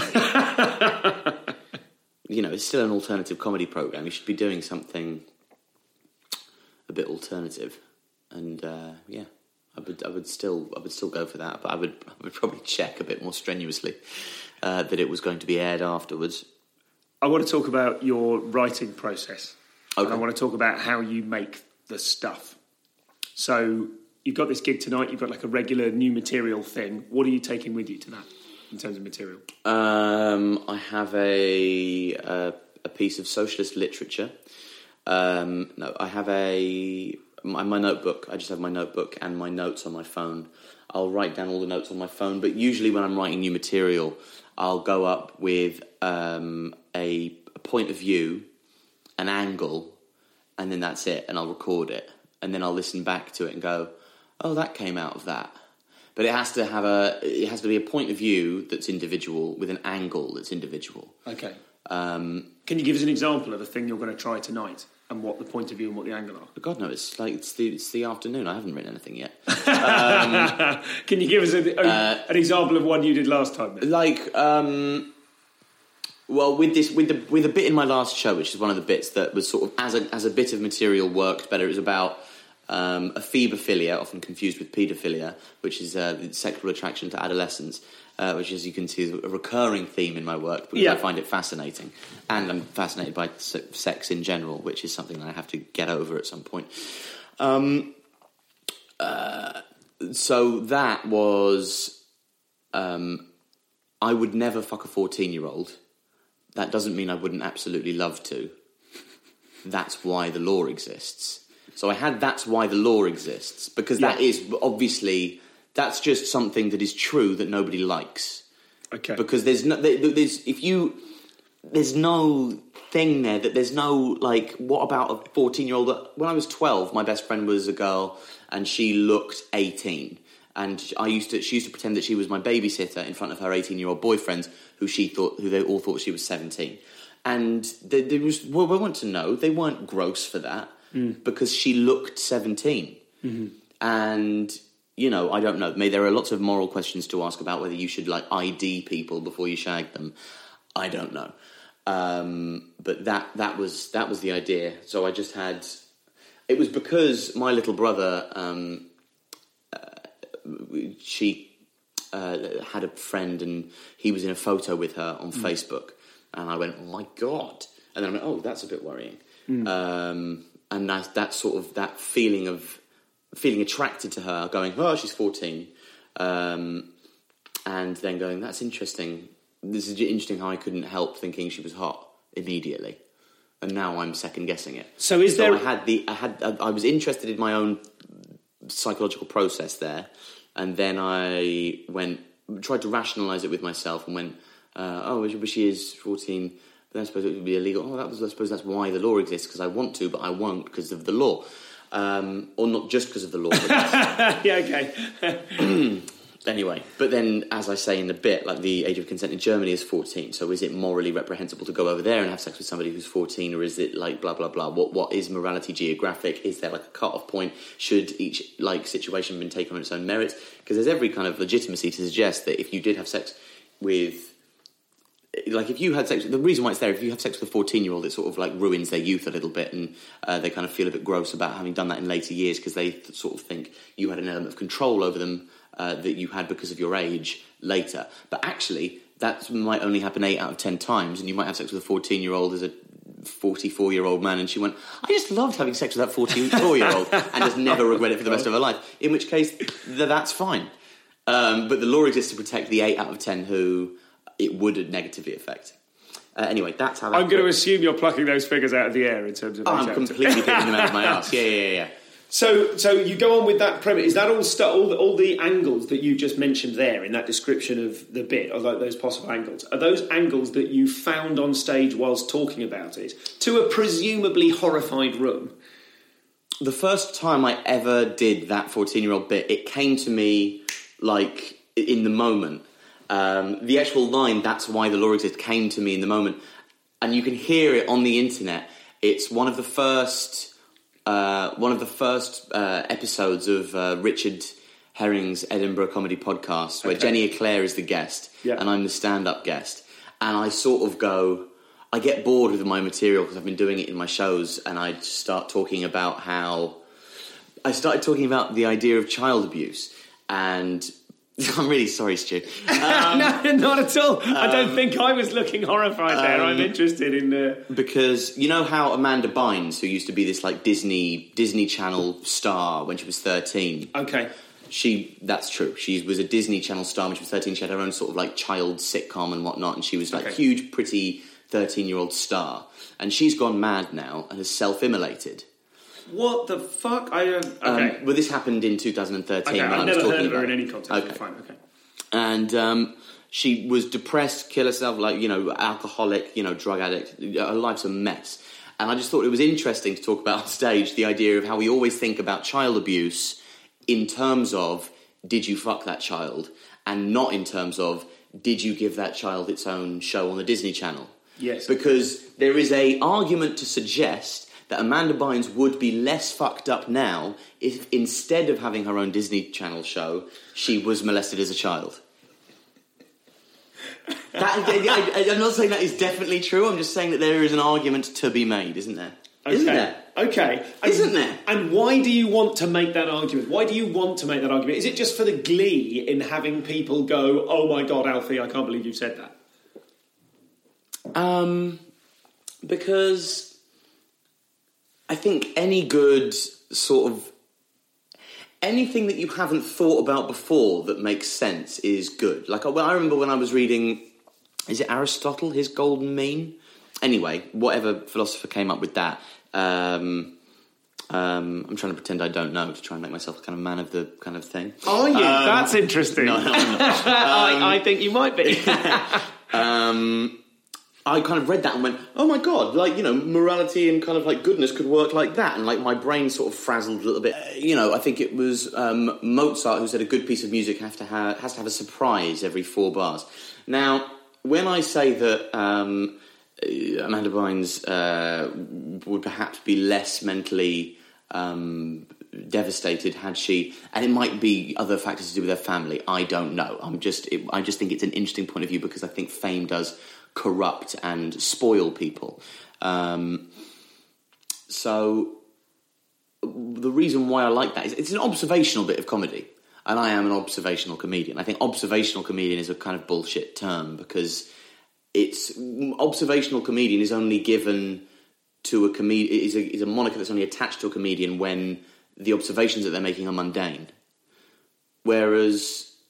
you know, it's still an alternative comedy program. You should be doing something a bit alternative, and uh, yeah, I would. I would still. I would still go for that, but I would. I would probably check a bit more strenuously uh, that it was going to be aired afterwards. I want to talk about your writing process. Okay. And I want to talk about how you make the stuff. So you've got this gig tonight, you've got like a regular new material thing. What are you taking with you to that in terms of material? Um, I have a, a a piece of socialist literature. Um, no, I have a my, my notebook. I just have my notebook and my notes on my phone. I'll write down all the notes on my phone, but usually when I'm writing new material, I'll go up with um, a, a point of view, an angle, and then that's it, and I'll record it. And then I'll listen back to it and go, oh, that came out of that. but it has to have a it has to be a point of view that's individual with an angle that's individual. Okay. Um, Can you give us an example of a thing you're going to try tonight and what the point of view and what the angle are? God no, it's like it's the it's the afternoon. I haven't written anything yet. Um, Can you give us a, a, uh, an example of one you did last time? Then? Like, um, well, with this with the with a bit in my last show, which is one of the bits that was sort of as a as a bit of material worked better. It was about. Um, a phoebophilia, often confused with paedophilia, which is uh, the sexual attraction to adolescents, uh, which, as you can see, is a recurring theme in my work because yeah. I find it fascinating. And I'm fascinated by se- sex in general, which is something that I have to get over at some point. Um, uh, so that was... Um, I would never fuck a fourteen-year-old. That doesn't mean I wouldn't absolutely love to. That's why the law exists. So I had that's why the law exists, because yeah. that is obviously, that's just something that is true that nobody likes. Okay. Because there's no, there's, if you, there's no thing there that there's no, like, what about a fourteen-year-old? When I was twelve, my best friend was a girl and she looked eighteen. And I used to, she used to pretend that she was my babysitter in front of her eighteen-year-old boyfriends who she thought, who they all thought she was seventeen. And they, they was, well, we want to know, they weren't gross for that. Mm. Because she looked seventeen. Mm-hmm. And, you know, I don't know. Maybe there are lots of moral questions to ask about whether you should, like, I D people before you shag them. I don't know. Um, but that that was that was the idea. So I just had... It was because my little brother, um, uh, she uh, had a friend and he was in a photo with her on mm. Facebook. And I went, oh, my God. And then I went, oh, that's a bit worrying. Mm. Um... And that, that sort of, that feeling of, feeling attracted to her, going, oh, she's fourteen. Um, and then going, that's interesting. This is interesting how I couldn't help thinking she was hot immediately. And now I'm second guessing it. So is so there... I had the, I had, I was interested in my own psychological process there. And then I went, tried to rationalise it with myself and went, uh, oh, but she is fourteen. But then I suppose it would be illegal. Oh, that was, I suppose that's why the law exists, because I want to, but I won't because of the law. Um, or not just because of the law. But yeah, okay. Anyway, but then, as I say in the bit, like the age of consent in Germany is fourteen. So is it morally reprehensible to go over there and have sex with somebody who's fourteen, or is it like blah, blah, blah? What What is morality geographic? Is there like a cut-off point? Should each like situation been taken on its own merits? Because there's every kind of legitimacy to suggest that if you did have sex with... Like, if you had sex... The reason why it's there, if you have sex with a fourteen-year-old, it sort of, like, ruins their youth a little bit, and uh, they kind of feel a bit gross about having done that in later years because they th- sort of think you had an element of control over them uh, that you had because of your age later. But actually, that might only happen eight out of ten times, and you might have sex with a fourteen-year-old as a forty-four-year-old man, and she went, I just loved having sex with that forty-four-year-old, and just never regret it for the rest of her life. In which case, th- that's fine. Um, but the law exists to protect the eight out of ten who... it would negatively affect. Uh, anyway, that's how... That I'm going to assume you're plucking those figures out of the air in terms of... Oh, I'm completely picking them out of my arse. Yeah, yeah, yeah. So, so you go on with that premise. Is that all, stu- all, the, all the angles that you just mentioned there in that description of the bit, or like those possible angles, are those angles that you found on stage whilst talking about it to a presumably horrified room? The first time I ever did that fourteen-year-old bit, it came to me, like, in the moment. Um, the actual line, that's why the law exists, came to me in the moment. And you can hear it on the internet. It's one of the first... Uh, one of the first uh, episodes of uh, Richard Herring's Edinburgh Comedy Podcast, where okay. Jenny Eclair is the guest, yeah. and I'm the stand-up guest. And I sort of go... I get bored with my material because I've been doing it in my shows, and I just start talking about how... I started talking about the idea of child abuse, and... I'm really sorry, Stu. Um, no, not at all. Um, I don't think I was looking horrified there. Um, I'm interested in... Uh... Because you know how Amanda Bynes, who used to be this like Disney Disney Channel star when she was thirteen... Okay. She, that's true. She was a Disney Channel star when she was thirteen. She had her own sort of like child sitcom and whatnot, and she was like okay. huge, pretty thirteen-year-old star. And she's gone mad now and has self-immolated. What the fuck? I don't... Okay. Um, well, this happened in two thousand thirteen. Okay, when I've I was never talking heard of her about in any context. Okay. Fine, okay. And um, she was depressed, kill herself, like, you know, alcoholic, you know, drug addict. Her life's a mess. And I just thought it was interesting to talk about on stage the idea of how we always think about child abuse in terms of did you fuck that child, and not in terms of did you give that child its own show on the Disney Channel. Yes. Because there is a argument to suggest that Amanda Bynes would be less fucked up now if instead of having her own Disney Channel show, she was molested as a child. That, I, I'm not saying that is definitely true, I'm just saying that there is an argument to be made, isn't there? Okay. Isn't there? Okay. And, Isn't there? And why do you want to make that argument? Why do you want to make that argument? Is it just for the glee in having people go, oh my God, Alfie, I can't believe you've said that? Um, because I think any good sort of... anything that you haven't thought about before that makes sense is good. Like, well, I remember when I was reading... is it Aristotle, his golden mean? Anyway, whatever philosopher came up with that... Um, um, I'm trying to pretend I don't know to try and make myself a kind of man of the kind of thing. Are you? Um, That's interesting. No, no, I'm not. Um, I, I think you might be. um, I kind of read that and went, oh my God, like, you know, morality and kind of like goodness could work like that. And like my brain sort of frazzled a little bit. Uh, you know, I think it was um, Mozart who said a good piece of music have to have, has to have a surprise every four bars. Now, when I say that... Um, Amanda Bynes uh, would perhaps be less mentally um, devastated had she, and it might be other factors to do with her family. I don't know. I'm just, it, I just think it's an interesting point of view because I think fame does corrupt and spoil people. Um, so the reason why I like that is it's an observational bit of comedy, and I am an observational comedian. I think observational comedian is a kind of bullshit term because. It's observational comedian is only given to a comedian is a, is a moniker that's only attached to a comedian when the observations that they're making are mundane. Whereas,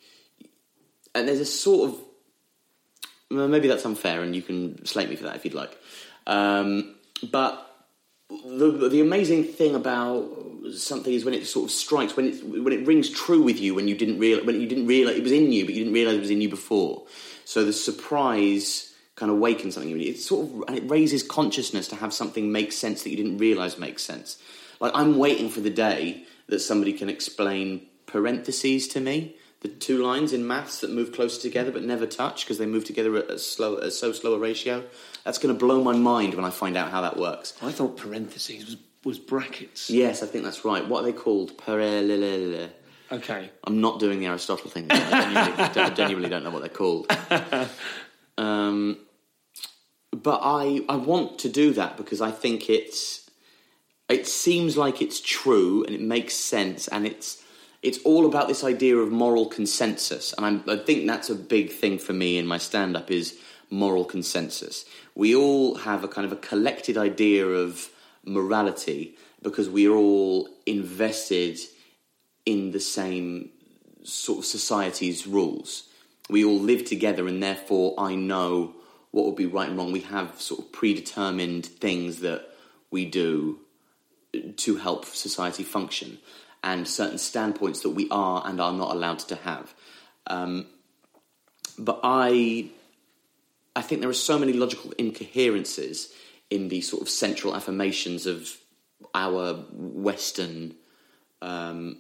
and there's a sort of well, maybe that's unfair, and you can slate me for that if you'd like. Um, but the the amazing thing about something is when it sort of strikes when it when it rings true with you when you didn't real when you didn't realize it was in you, but you didn't realize it was in you before. So the surprise kind of awakens something in you. It sort of and it raises consciousness to have something make sense that you didn't realise makes sense. Like I'm waiting for the day that somebody can explain parentheses to me, the two lines in maths that move closer together but never touch because they move together at a slow, a so slow a ratio. That's going to blow my mind when I find out how that works. I thought parentheses was, was brackets. Yes, I think that's right. What are they called? Parallel. Okay. I'm not doing the Aristotle thing. I genuinely, I genuinely don't know what they're called. Um, but I I want to do that because I think it's it seems like it's true and it makes sense and it's it's all about this idea of moral consensus. And I'm, I think that's a big thing for me in my stand-up is moral consensus. We all have a kind of a collected idea of morality because we are all invested in the same sort of society's rules. We all live together and therefore I know what would be right and wrong. We have sort of predetermined things that we do to help society function and certain standpoints that we are and are not allowed to have. Um, but I, I think there are so many logical incoherences in the sort of central affirmations of our Western um,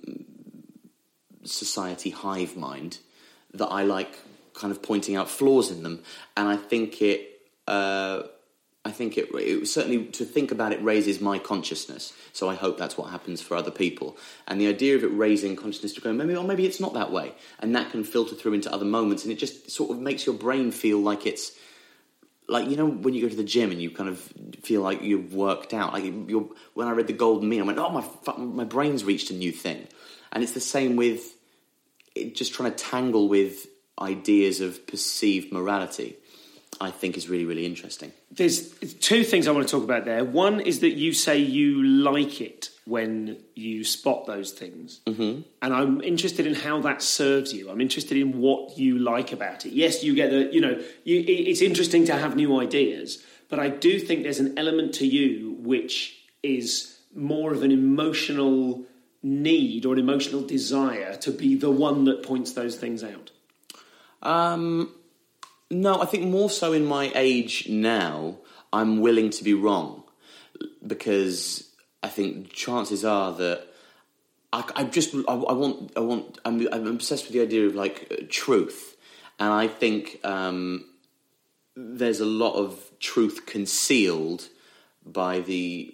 society hive mind that I like kind of pointing out flaws in them, and I think it, uh, I think it, it certainly to think about it raises my consciousness. So I hope that's what happens for other people, and the idea of it raising consciousness to go maybe, or maybe it's not that way, and that can filter through into other moments, and it just sort of makes your brain feel like it's. Like, you know, when you go to the gym and you kind of feel like you've worked out. Like, you're, when I read The Golden Mean, I went, oh, my my brain's reached a new thing. And it's the same with it, just trying to tangle with ideas of perceived morality, I think is really, really interesting. There's two things I want to talk about there. One is that you say you like it when you spot those things. Mm-hmm. And I'm interested in how that serves you. I'm interested in what you like about it. Yes, you get the, you know, you, it's interesting to have new ideas, but I do think there's an element to you which is more of an emotional need or an emotional desire to be the one that points those things out. Um... No, I think more so in my age now, I'm willing to be wrong because I think chances are that I, I just I, I want I want I'm, I'm obsessed with the idea of like uh, truth, and I think um, there's a lot of truth concealed by the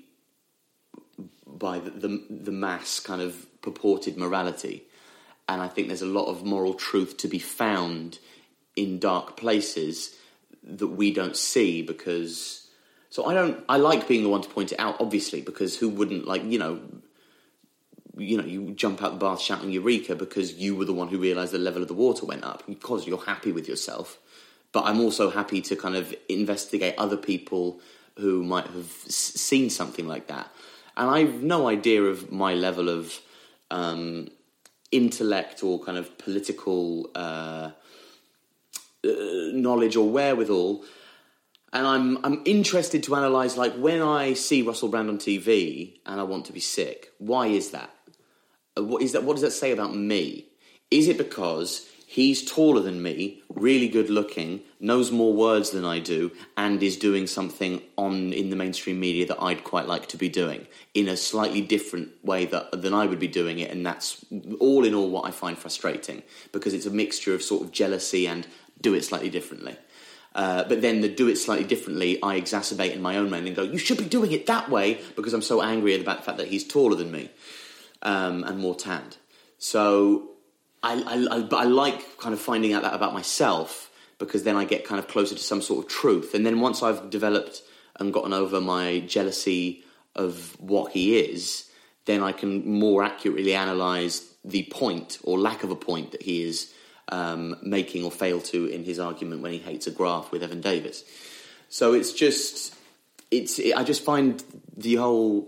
by the, the the mass kind of purported morality, and I think there's a lot of moral truth to be found in dark places that we don't see because. So I don't. I like being the one to point it out, obviously, because who wouldn't like you know. You know, you jump out the bath shouting "Eureka" because you were the one who realised the level of the water went up because you're happy with yourself. But I'm also happy to kind of investigate other people who might have s- seen something like that. And I've no idea of my level of um, intellect or kind of political uh, uh, knowledge or wherewithal. And I'm I'm interested to analyse, like, when I see Russell Brand on T V and I want to be sick, why is that? What is that? What does that say about me? Is it because he's taller than me, really good looking, knows more words than I do, and is doing something on in the mainstream media that I'd quite like to be doing in a slightly different way that, than I would be doing it? And that's all in all what I find frustrating, because it's a mixture of sort of jealousy and do it slightly differently. Uh, but then the do it slightly differently, I exacerbate in my own mind and go, you should be doing it that way, because I'm so angry about the fact that he's taller than me um, and more tanned. So I, I, I, but I like kind of finding out that about myself, because then I get kind of closer to some sort of truth. And then once I've developed and gotten over my jealousy of what he is, then I can more accurately analyse the point or lack of a point that he is Um, making or fail to in his argument when he hates a graph with Evan Davis. So it's just, it's. It, I just find the whole,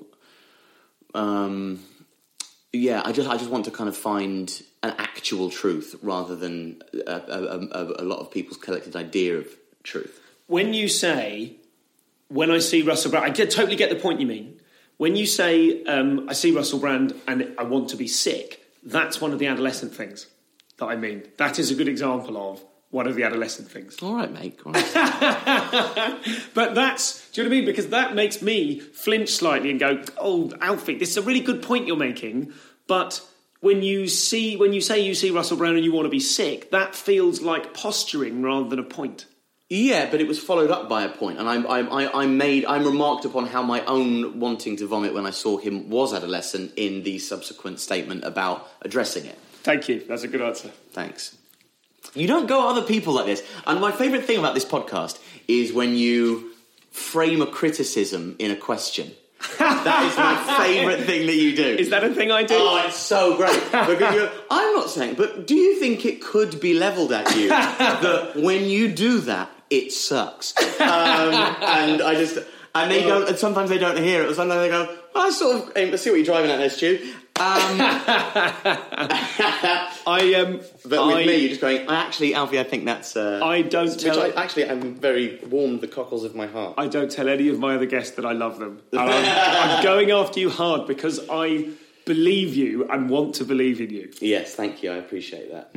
um, yeah. I just, I just want to kind of find an actual truth rather than a, a, a, a lot of people's collected idea of truth. When you say, when I see Russell Brand, I get, totally get the point you mean. When you say, um, I see Russell Brand and I want to be sick, that's one of the adolescent things that I mean. That is a good example of one of the adolescent things. All right, mate. All right. But that's, do you know what I mean? Because that makes me flinch slightly and go, oh, Alfie, this is a really good point you're making. But when you see, when you say you see Russell Brand and you want to be sick, that feels like posturing rather than a point. Yeah, but it was followed up by a point, and I, I, I, I made, I'm remarked upon how my own wanting to vomit when I saw him was adolescent in the subsequent statement about addressing it. Thank you. That's a good answer. Thanks. You don't go at other people like this. And my favourite thing about this podcast is when you frame a criticism in a question. That is my favourite thing that you do. Is that a thing I do? Oh, it's so great. Because you're, I'm not saying, but do you think it could be levelled at you that when you do that, it sucks? Um, and I just... And they don't... And sometimes they don't hear it. Or sometimes they go, well, I sort of... I see what you're driving at there, Stu. Um, I um, but with I, me, you're just going. Actually, Alfie, I think that's. Uh, I don't which tell. I, actually, I'm very warmed the cockles of my heart. I don't tell any of my other guests that I love them. And I'm, I'm going after you hard because I believe you and want to believe in you. Yes, thank you. I appreciate that.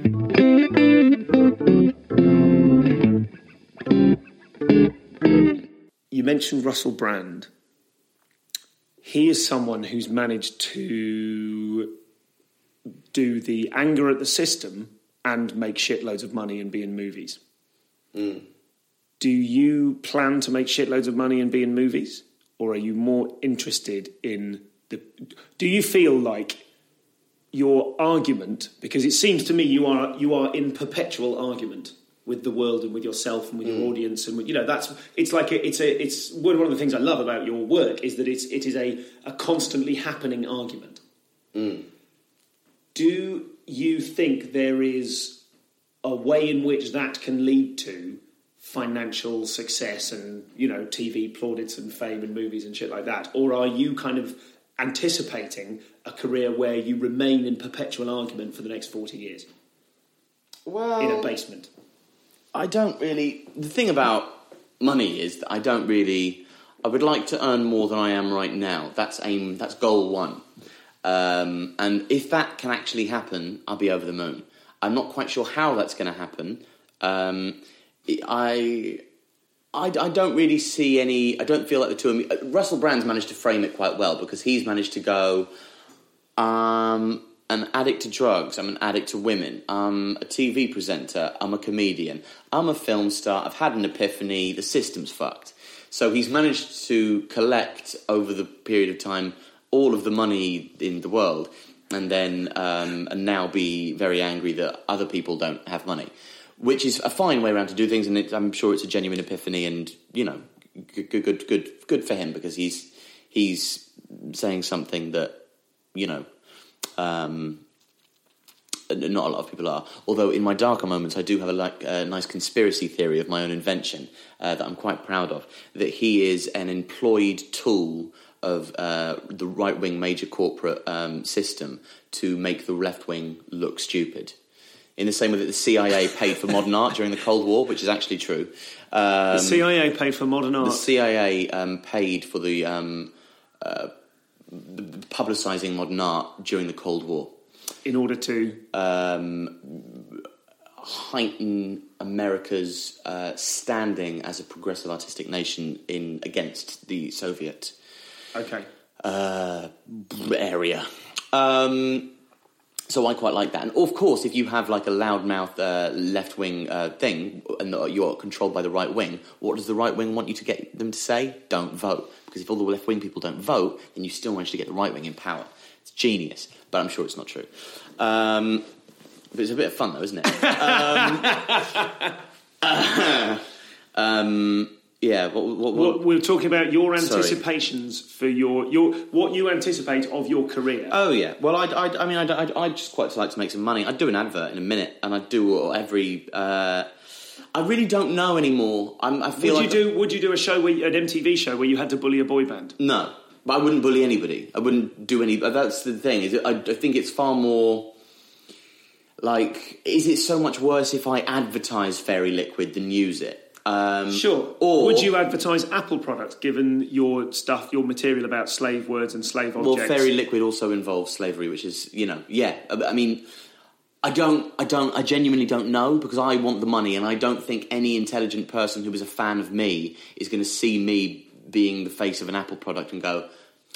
You mentioned Russell Brand. He is someone who's managed to do the anger at the system and make shitloads of money and be in movies. Mm. Do you plan to make shitloads of money and be in movies? Or are you more interested in the... Do you feel like your argument, because it seems to me you are you are in perpetual argument with the world and with yourself and with your mm. audience, and with, you know, that's it's like a, it's a it's one of the things I love about your work is that it's it is a, a constantly happening argument. Mm. Do you think there is a way in which that can lead to financial success and, you know, T V plaudits and fame and movies and shit like that, or are you kind of anticipating a career where you remain in perpetual argument for the next forty years? Well, in a basement. I don't really... The thing about money is that I don't really... I would like to earn more than I am right now. That's aim. That's goal one. Um, and if that can actually happen, I'll be over the moon. I'm not quite sure how that's going to happen. Um, I, I, I don't really see any... I don't feel like the two of me... Russell Brand's managed to frame it quite well because he's managed to go... Um, an addict to drugs. I'm an addict to women. I'm a T V presenter. I'm a comedian. I'm a film star. I've had an epiphany. The system's fucked. So he's managed to collect over the period of time all of the money in the world, and then um, and now be very angry that other people don't have money, which is a fine way around to do things, and it, I'm sure it's a genuine epiphany, and you know, good, good, good, good for him, because he's he's saying something that, you know, um, not a lot of people are. Although in my darker moments, I do have a like a nice conspiracy theory of my own invention uh, that I'm quite proud of. That he is an employed tool of uh, the right-wing major corporate um, system to make the left-wing look stupid. In the same way that the C I A paid for modern art during the Cold War, which is actually true. Um, the C I A paid for modern art? The C I A um, paid for the, um, uh, the publicising modern art during the Cold War. In order to? Um, heighten America's uh, standing as a progressive artistic nation in against the Soviet okay uh, area. Um, so I quite like that. And of course, if you have like a loudmouth uh, left-wing uh, thing and you're controlled by the right wing, what does the right wing want you to get them to say? Don't vote. Because if all the left-wing people don't vote, then you still manage to get the right wing in power. It's genius, but I'm sure it's not true. Um, but it's a bit of fun, though, isn't it? um, uh, um, yeah. What, what, what, what, we're talking about your Sorry. anticipations for your your what you anticipate of your career. Oh yeah. Well, I, I, I mean, I, I, I just quite like to make some money. I'd do an advert in a minute, and I'd do every. Uh, I really don't know anymore. I'm, I feel. Would like you do? Would you do a show where an M T V show where you had to bully a boy band? No. But I wouldn't bully anybody. I wouldn't do any... That's the thing. Is I, I think it's far more... Like, is it so much worse if I advertise Fairy Liquid than use it? Um, sure. Or... Would you advertise Apple products, given your stuff, your material about slave words and slave objects? Well, Fairy Liquid also involves slavery, which is, you know... Yeah. I mean... I don't, I don't, I genuinely don't know, because I want the money, and I don't think any intelligent person who is a fan of me is going to see me being the face of an Apple product and go,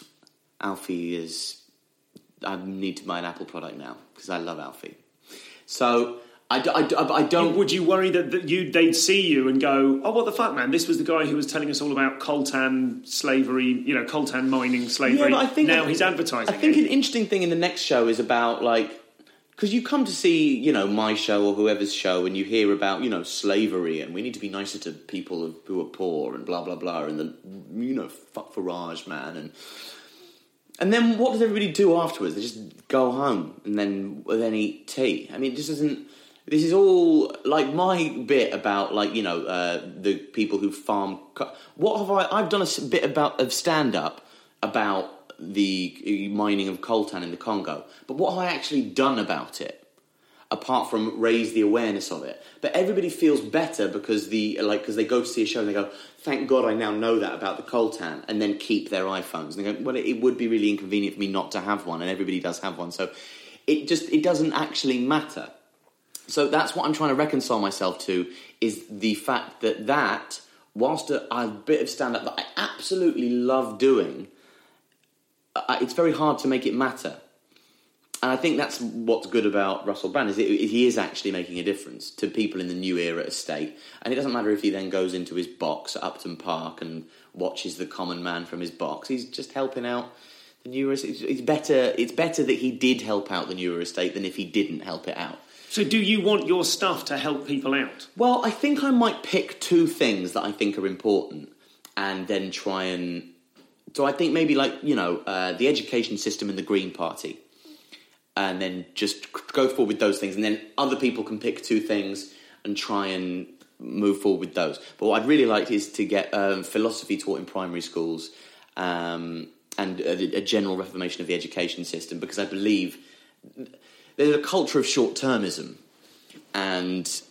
Alfie is... I need to buy an Apple product now, because I love Alfie. So, I, I, I don't... Would you worry that, that you they'd see you and go, oh, what the fuck, man, this was the guy who was telling us all about coltan slavery, you know, coltan mining slavery. Yeah, but I think now I, he's advertising I think it. An interesting thing in the next show is about, like... Because you come to see, you know, my show or whoever's show, and you hear about, you know, slavery, and we need to be nicer to people who are poor, and blah, blah, blah, and then, you know, fuck Farage, man, and... And then what does everybody do afterwards? They just go home and then then eat tea. I mean, it just isn't... This is all, like, my bit about, like, you know, uh, the people who farm... What have I... I've done a bit about of stand-up about the mining of coltan in the Congo. But what have I actually done about it? Apart from raise the awareness of it. But everybody feels better because the like because they go to see a show and they go, thank God I now know that about the coltan, and then keep their iPhones. And they go, well, it, it would be really inconvenient for me not to have one, and everybody does have one. So it just it doesn't actually matter. So that's what I'm trying to reconcile myself to, is the fact that that, whilst a, a bit of stand-up that I absolutely love doing, uh, it's very hard to make it matter. And I think that's what's good about Russell Brand, is it, he is actually making a difference to people in the New Era estate. And it doesn't matter if he then goes into his box at Upton Park and watches the common man from his box. He's just helping out the New Era estate. It's better, it's better that he did help out the New Era estate than if he didn't help it out. So do you want your stuff to help people out? Well, I think I might pick two things that I think are important and then try and... So I think maybe, like, you know, uh, the education system and the Green Party. And then just go forward with those things. And then other people can pick two things and try and move forward with those. But what I'd really like is to get um, philosophy taught in primary schools um, and a, a general reformation of the education system, because I believe there's a culture of short-termism, and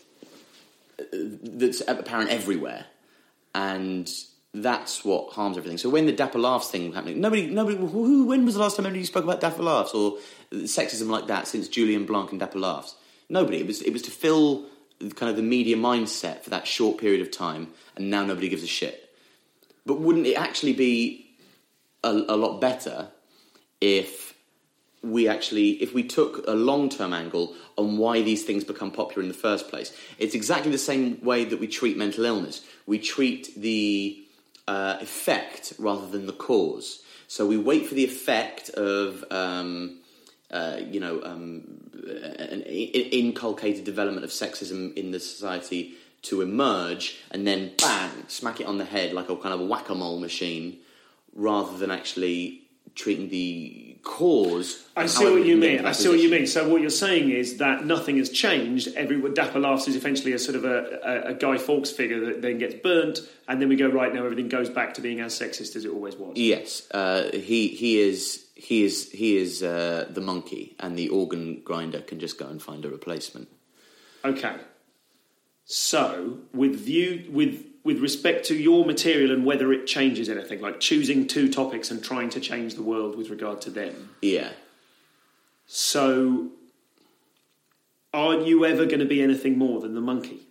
that's apparent everywhere. And that's what harms everything. So when the Dapper Laughs thing was happening, nobody, nobody, who, when was the last time anybody spoke about Dapper Laughs or sexism like that since Julian Blanc and Dapper Laughs? Nobody. It was, it was to fill kind of the media mindset for that short period of time, and now nobody gives a shit. But wouldn't it actually be a, a lot better if we actually, if we took a long-term angle on why these things become popular in the first place, it's exactly the same way that we treat mental illness. We treat the uh, effect rather than the cause. So we wait for the effect of, um, uh, you know, um, an inculcated development of sexism in the society to emerge, and then bang, smack it on the head like a kind of a whack-a-mole machine, rather than actually treating the cause. I see what you mean. I see what you mean. So what you're saying is that nothing has changed. Every Dapper Laughs is essentially a sort of a, a, a Guy Fawkes figure that then gets burnt, and then we go, right, now everything goes back to being as sexist as it always was. Yes, uh, he he is he is he is uh, the monkey, and the organ grinder can just go and find a replacement. Okay. So with view with. With respect to your material and whether it changes anything, like choosing two topics and trying to change the world with regard to them. Yeah. So, are you ever going to be anything more than the monkey?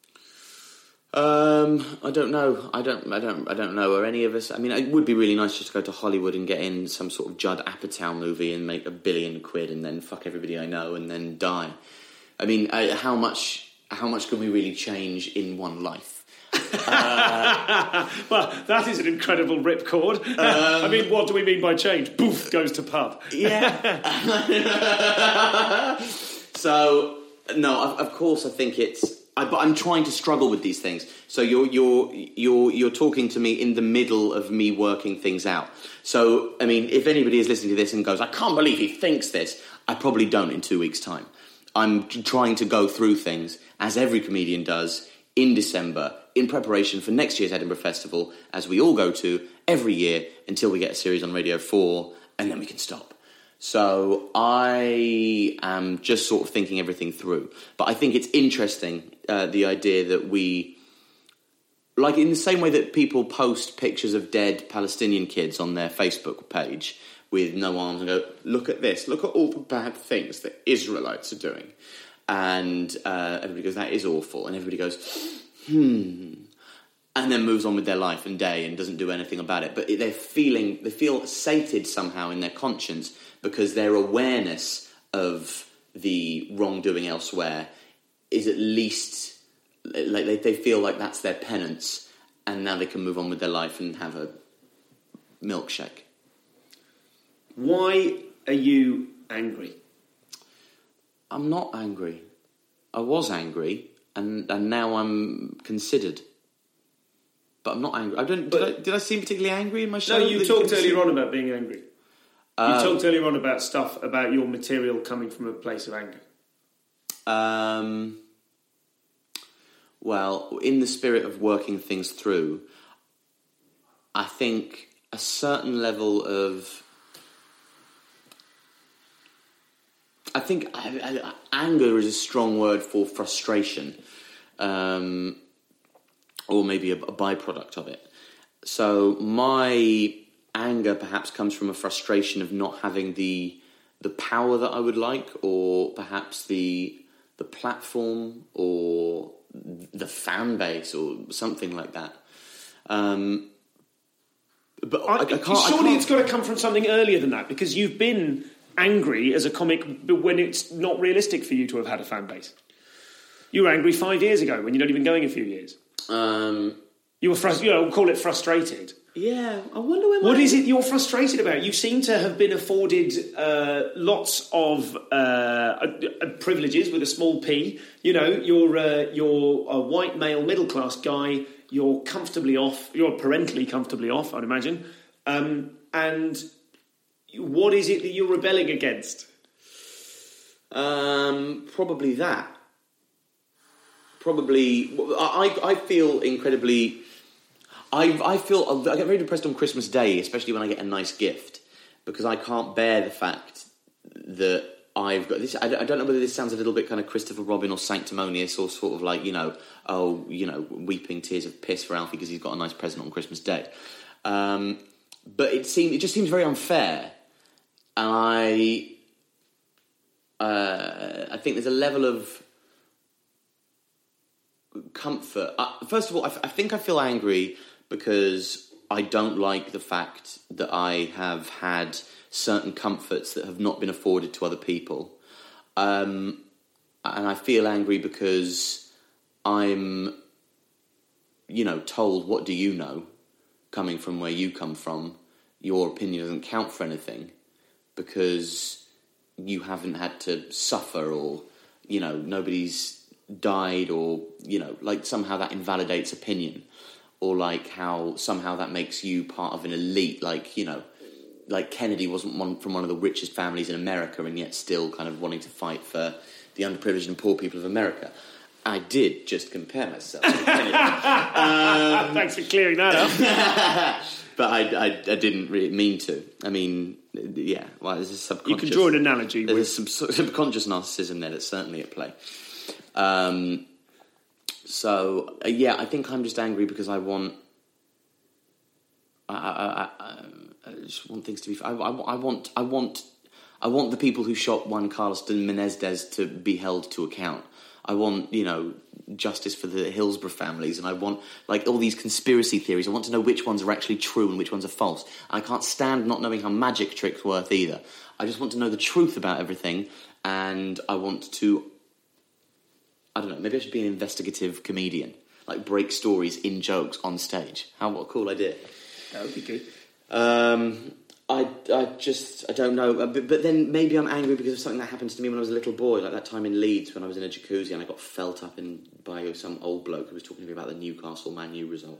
Um, I don't know. I don't. I don't. I don't know. Are any of us? I mean, it would be really nice just to go to Hollywood and get in some sort of Judd Apatow movie and make a billion quid and then fuck everybody I know and then die. I mean, I, how much? How much can we really change in one life? Uh, well, that is an incredible ripcord. Um, I mean, what do we mean by change? Boof, goes to pub. Yeah. So, no, of, of course, I think it's. I, but I'm trying to struggle with these things. So you're you're you're you're talking to me in the middle of me working things out. So, I mean, if anybody is listening to this and goes, "I can't believe he thinks this," I probably don't in two weeks' time. I'm trying to go through things as every comedian does in December, in preparation for next year's Edinburgh Festival, as we all go to every year until we get a series on Radio four, and then we can stop. So I am just sort of thinking everything through. But I think it's interesting, uh, the idea that we, like in the same way that people post pictures of dead Palestinian kids on their Facebook page with no arms and go, look at this, look at all the bad things that Israelites are doing. And uh, everybody goes, that is awful. And everybody goes, hmm. And then moves on with their life and day and doesn't do anything about it. But they're feeling, they feel sated somehow in their conscience because their awareness of the wrongdoing elsewhere is at least, like they, they feel like that's their penance. And now they can move on with their life and have a milkshake. Why are you angry? I'm not angry. I was angry, and, and now I'm considered. But I'm not angry. I don't. Did, I, did I seem particularly angry in my show? No, you Did talked you earlier see? on about being angry. Uh, you talked earlier on about stuff about your material coming from a place of anger. Um. Well, in the spirit of working things through, I think a certain level of. I think I, I, anger is a strong word for frustration, um, or maybe a, a byproduct of it. So my anger perhaps comes from a frustration of not having the the power that I would like, or perhaps the the platform, or the fan base, or something like that. Um, but I, I can't. Surely I can't, it's got to come from something earlier than that, because you've been angry as a comic but when it's not realistic for you to have had a fan base. You were angry five years ago when you're not even going a few years. Um, you were frustrated. You know, we'll call it frustrated. Yeah, I wonder when. What is it you're frustrated about? You seem to have been afforded uh, lots of uh, uh, privileges with a small p. You know, you're uh, you're a white male middle class guy. You're comfortably off. You're parentally comfortably off, I'd imagine. Um, and what is it that you're rebelling against? Um, probably that. Probably, I I feel incredibly. I I feel I get very depressed on Christmas Day, especially when I get a nice gift, because I can't bear the fact that I've got this. I don't know whether this sounds a little bit kind of Christopher Robin or sanctimonious, or sort of like, you know, oh, you know, weeping tears of piss for Alfie because he's got a nice present on Christmas Day. Um, but it seems it just seems very unfair, and I uh, I think there's a level of comfort. Uh, first of all, I, f- I think I feel angry because I don't like the fact that I have had certain comforts that have not been afforded to other people. Um, and I feel angry because I'm, you know, told, what do you know? Coming from where you come from, your opinion doesn't count for anything because you haven't had to suffer, or, you know, nobody's died, or, you know, like somehow that invalidates opinion, or like how somehow that makes you part of an elite, like, you know, like Kennedy wasn't one from one of the richest families in America and yet still kind of wanting to fight for the underprivileged and poor people of America. I did just compare myself to Kennedy. um, Thanks for clearing that up. But I, I, I didn't really mean to. I mean, yeah, well, there's a subconscious... You can draw an analogy. There's with... some subconscious narcissism there that's certainly at play. Um, so, uh, yeah, I think I'm just angry because I want... I, I, I, I just want things to be... I, I, I want... I want... I want the people who shot Juan Carlos de Menendez to be held to account. I want, you know, justice for the Hillsborough families, and I want, like, all these conspiracy theories. I want to know which ones are actually true and which ones are false. I can't stand not knowing how magic tricks work either. I just want to know the truth about everything, and I want to, I don't know, maybe I should be an investigative comedian, like break stories in jokes on stage. How, what a cool idea. That would be good. Um... I, I just, I don't know, but, but then maybe I'm angry because of something that happened to me when I was a little boy, like that time in Leeds when I was in a jacuzzi and I got felt up in by some old bloke who was talking to me about the Newcastle Man U result.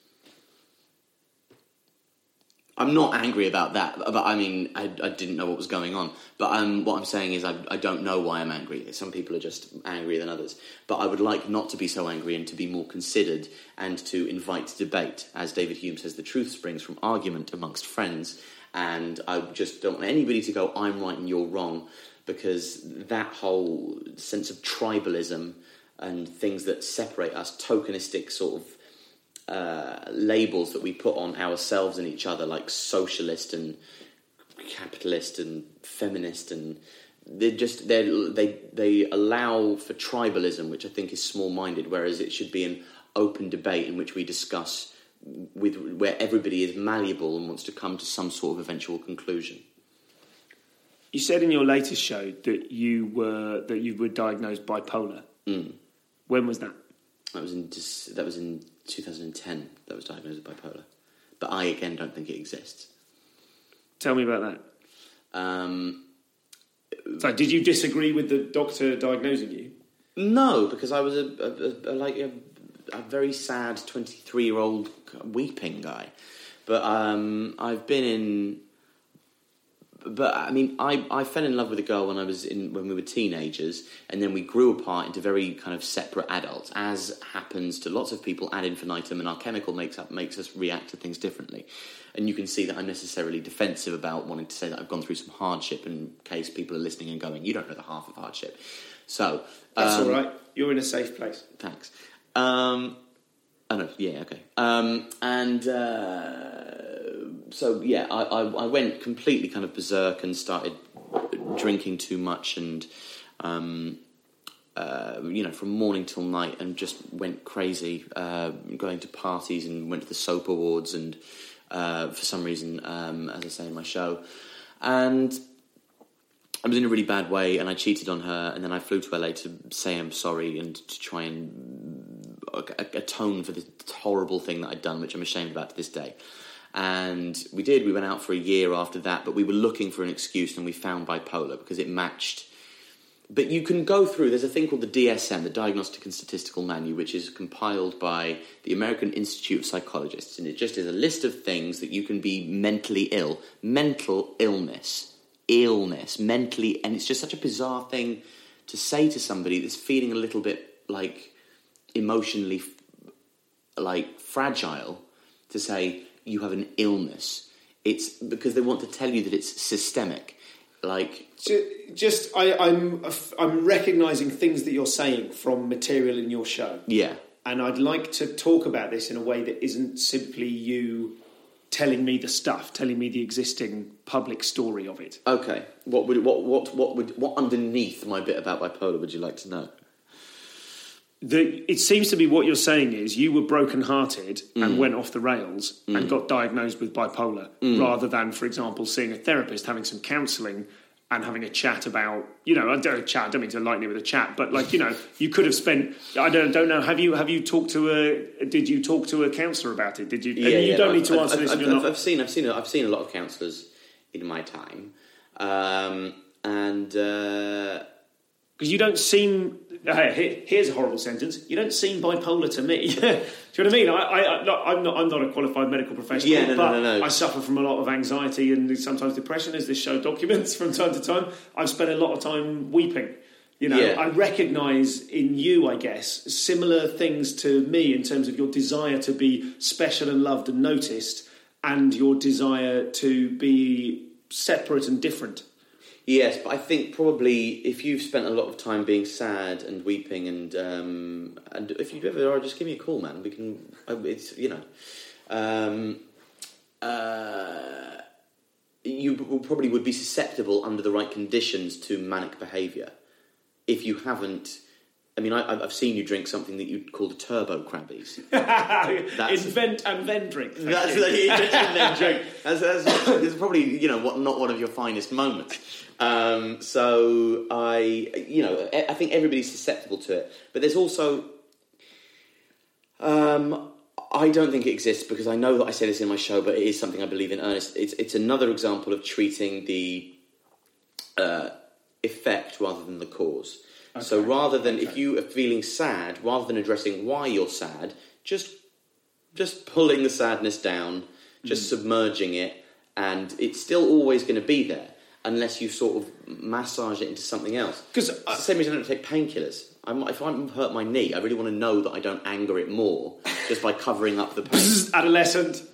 I'm not angry about that, but I mean, I, I didn't know what was going on. But um, what I'm saying is I, I don't know why I'm angry. Some people are just angrier than others. But I would like not to be so angry and to be more considered and to invite debate. As David Hume says, the truth springs from argument amongst friends. And I just don't want anybody to go, I'm right and you're wrong, because that whole sense of tribalism and things that separate us, tokenistic sort of uh, labels that we put on ourselves and each other, like socialist and capitalist and feminist, and they just they they they allow for tribalism, which I think is small-minded, whereas it should be an open debate in which we discuss with where everybody is malleable and wants to come to some sort of eventual conclusion. You said in your latest show that you were that you were diagnosed bipolar. Mm. When was that? That was in that was in two thousand ten. That was diagnosed with bipolar, but I again don't think it exists. Tell me about that. Um, so, did you disagree with the doctor diagnosing you? No, because I was a, a, a like a. a very sad twenty-three-year-old weeping guy. But um, I've been in... But, I mean, I, I fell in love with a girl when I was in when we were teenagers, and then we grew apart into very kind of separate adults, as happens to lots of people ad infinitum, and our chemical makes up makes us react to things differently. And you can see that I'm necessarily defensive about wanting to say that I've gone through some hardship in case people are listening and going, you don't know the half of hardship. So... That's um, all right. You're in a safe place. Thanks. Um, I know, yeah, okay. Um, and uh, so, yeah, I, I, I went completely kind of berserk and started drinking too much and, um, uh, you know, from morning till night, and just went crazy, uh, going to parties and went to the Soap Awards and, uh, for some reason, um, as I say in my show. And I was in a really bad way, and I cheated on her, and then I flew to L A to say I'm sorry and to try and atone for this horrible thing that I'd done, which I'm ashamed about to this day. And we did. We went out for a year after that, but we were looking for an excuse, and we found bipolar because it matched. But you can go through, there's a thing called the D S M, the Diagnostic and Statistical Manual, which is compiled by the American Institute of Psychologists, and it just is a list of things that you can be mentally ill, mental illness, illness, mentally, and it's just such a bizarre thing to say to somebody that's feeling a little bit like emotionally like fragile, to say you have an illness. It's because they want to tell you that it's systemic. Like, just I, I'm I'm recognising things that you're saying from material in your show. Yeah, and I'd like to talk about this in a way that isn't simply you telling me the stuff, telling me the existing public story of it. Okay. What would what what what would what underneath my bit about bipolar would you like to know? the, it seems to be what you're saying is you were brokenhearted mm. and went off the rails mm. and got diagnosed with bipolar, mm. rather than, for example, seeing a therapist, having some counselling, and having a chat about, you know, I don't chat. I don't mean to lighten it with a chat, but like, you know, you could have spent. I don't don't know. Have you have you talked to a? Did you talk to a counsellor about it? Did you? Yeah, you yeah, don't no, need to I've, answer I've, this. I've, if you're I've, not. I've seen I've seen I've seen a lot of counsellors in my time, um, and because uh, you don't seem. Hey, here's a horrible sentence. You don't seem bipolar to me. Do you know what I mean? I, I, no, I'm not. I'm not a qualified medical professional. Yeah, no, but no, no, no. I suffer from a lot of anxiety and sometimes depression, as this show documents from time to time. I've spent a lot of time weeping. You know, yeah. I recognise in you, I guess, similar things to me in terms of your desire to be special and loved and noticed, and your desire to be separate and different. Yes, but I think probably if you've spent a lot of time being sad and weeping, and um, and if you ever are, just give me a call, man. We can. It's you know, um, uh, you probably would be susceptible under the right conditions to manic behaviour. If you haven't, I mean, I, I've seen you drink something that you'd call the turbo crabbies. Invent and then drink. That's like, invent and then drink. That's, that's, that's probably, you know, what, not one of your finest moments. Um, so I, you know, I think everybody's susceptible to it. But there's also, um, I don't think it exists because I know that I say this in my show, but it is something I believe in earnest. It's it's another example of treating the uh, effect rather than the cause. Okay. So rather than, okay. if you are feeling sad, rather than addressing why you're sad, just just pulling the sadness down, just mm. submerging it, and it's still always going to be there unless you sort of massage it into something else. Because it's the same reason I don't take painkillers. I'm, if I hurt my knee, I really want to know that I don't anger it more just by covering up the pain. Adolescent.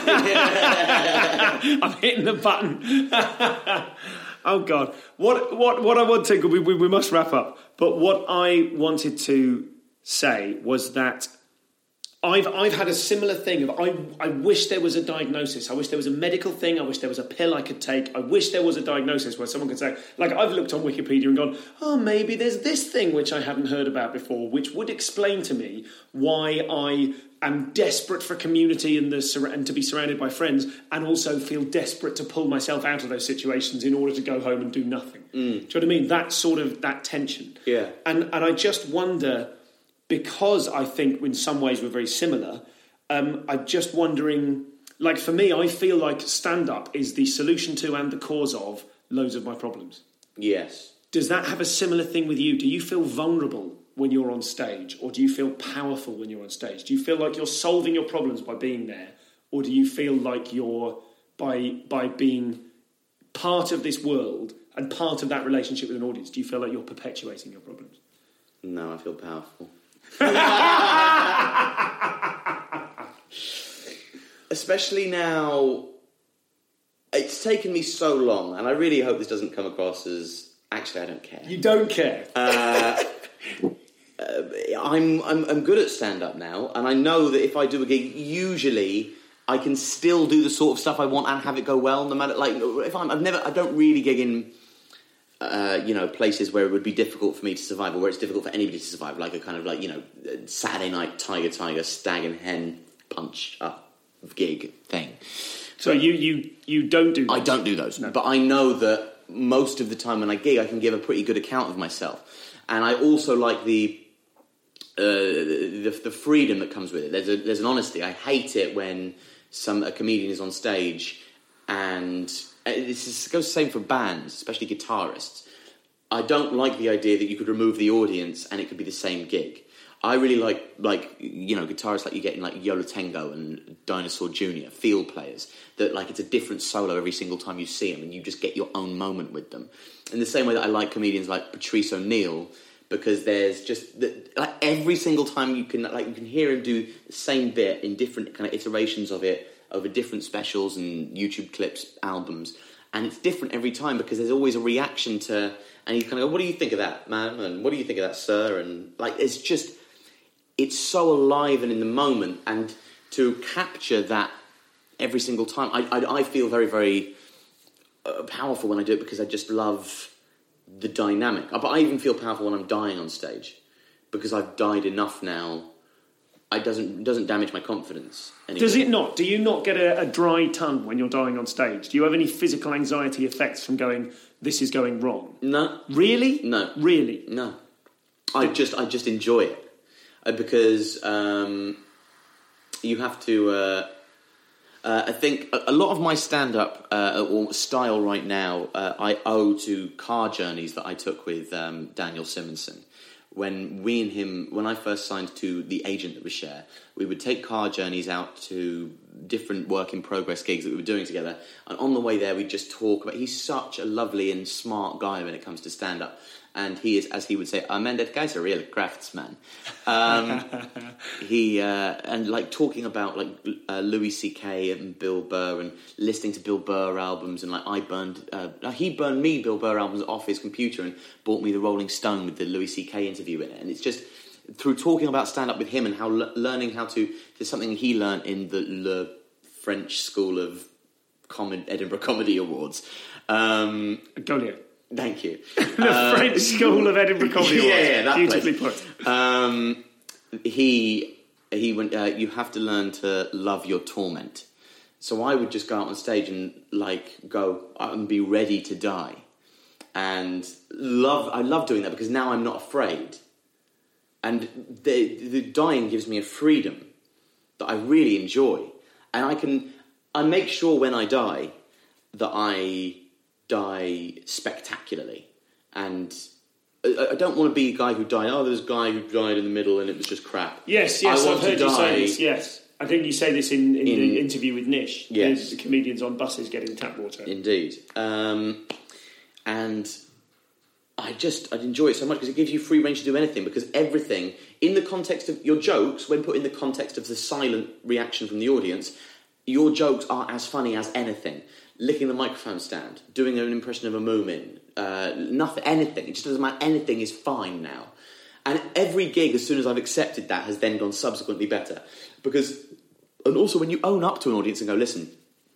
I'm hitting the button. Oh God! What what what I want to we, we we must wrap up. But what I wanted to say was that I've I've had a similar thing of I I wish there was a diagnosis. I wish there was a medical thing. I wish there was a pill I could take. I wish there was a diagnosis where someone could say, like, I've looked on Wikipedia and gone, oh, maybe there's this thing which I hadn't heard about before, which would explain to me why I am desperate for community and the and to be surrounded by friends, and also feel desperate to pull myself out of those situations in order to go home and do nothing. Mm. Do you know what I mean? That sort of that tension. Yeah. And and I just wonder, because I think in some ways we're very similar, um, I'm just wondering, like for me, I feel like stand-up is the solution to and the cause of loads of my problems. Yes. Does that have a similar thing with you? Do you feel vulnerable when you're on stage, or do you feel powerful when you're on stage? Do you feel like you're solving your problems by being there, or do you feel like you're, by by being part of this world and part of that relationship with an audience, do you feel like you're perpetuating your problems? No, I feel powerful. Especially now, it's taken me so long, and I really hope this doesn't come across as, actually I don't care. You don't care? Uh, uh, I'm, I'm I'm good at stand-up now, and I know that if I do a gig, usually I can still do the sort of stuff I want and have it go well, no matter, like, if I'm, I've never, I don't really gig in Uh, you know, places where it would be difficult for me to survive, or where it's difficult for anybody to survive, like a kind of like, you know, Saturday night Tiger Tiger Stag and Hen punch up gig thing. So you you you don't do those? I don't do those, no. But I know that most of the time when I gig, I can give a pretty good account of myself, and I also like the uh, the, the freedom that comes with it. There's a, there's an honesty. I hate it when some a comedian is on stage and. This goes the same for bands, especially guitarists. I don't like the idea that you could remove the audience and it could be the same gig. I really like, like you know, guitarists like you get in like Yo La Tengo and Dinosaur Junior, field players, that like it's a different solo every single time you see them and you just get your own moment with them. In the same way that I like comedians like Patrice O'Neill, because there's just, the, like every single time you can, like you can hear him do the same bit in different kind of iterations of it, over different specials and YouTube clips, albums, and it's different every time because there's always a reaction to, and you kind of go, what do you think of that, man? And what do you think of that, sir? And like, it's just, it's so alive and in the moment, and to capture that every single time, I, I, I feel very, very uh, powerful when I do it because I just love the dynamic. But I even feel powerful when I'm dying on stage because I've died enough now. It doesn't doesn't damage my confidence anymore. Does it not? Do you not get a, a dry tongue when you're dying on stage? Do you have any physical anxiety effects from going, this is going wrong? No. Really? No. Really? No. I just I just enjoy it. Uh, because um, you have to... Uh, uh, I think a, a lot of my stand-up uh, or style right now uh, I owe to car journeys that I took with um, Daniel Simonson. When we and him, when I first signed to the agent that we share, we would take car journeys out to different work-in-progress gigs that we were doing together. And on the way there, we'd just talk about... He's such a lovely and smart guy when it comes to stand-up. And he is, as he would say, I mean, that guy's a real craftsman. Um, he, uh, and like talking about like uh, Louis C K and Bill Burr and listening to Bill Burr albums. And like I burned, uh, he burned me Bill Burr albums off his computer and bought me the Rolling Stone with the Louis C K interview in it. And it's just through talking about stand-up with him and how l- learning how to, there's something he learned in the Le French School of Com- Edinburgh Comedy Awards. Um, Goliath. Thank you. the um, French School of Edinburgh Comedy yeah, Awards. Yeah, that Beautifully place. put. Um, he he went. Uh, you have to learn to love your torment. So I would just go out on stage and like go and be ready to die, and love. I love doing that because now I'm not afraid, and the the dying gives me a freedom that I really enjoy, and I can. I make sure when I die that I die spectacularly, and I, I don't want to be a guy who died. Oh, there's a guy who died in the middle, and it was just crap. Yes, yes, I I've want heard to you die. say this. Yes, I think you say this in, in, In- the interview with Nish. Yes. the comedians on buses getting tap water. Indeed, um, and I just I'd enjoy it so much because it gives you free range to do anything. Because everything in the context of your jokes, when put in the context of the silent reaction from the audience, your jokes are as funny as anything. Licking the microphone stand, doing an impression of a Moomin, uh, nothing, anything. It just doesn't matter. Anything is fine now. And every gig, as soon as I've accepted that, has then gone subsequently better. Because, and also when you own up to an audience and go, listen,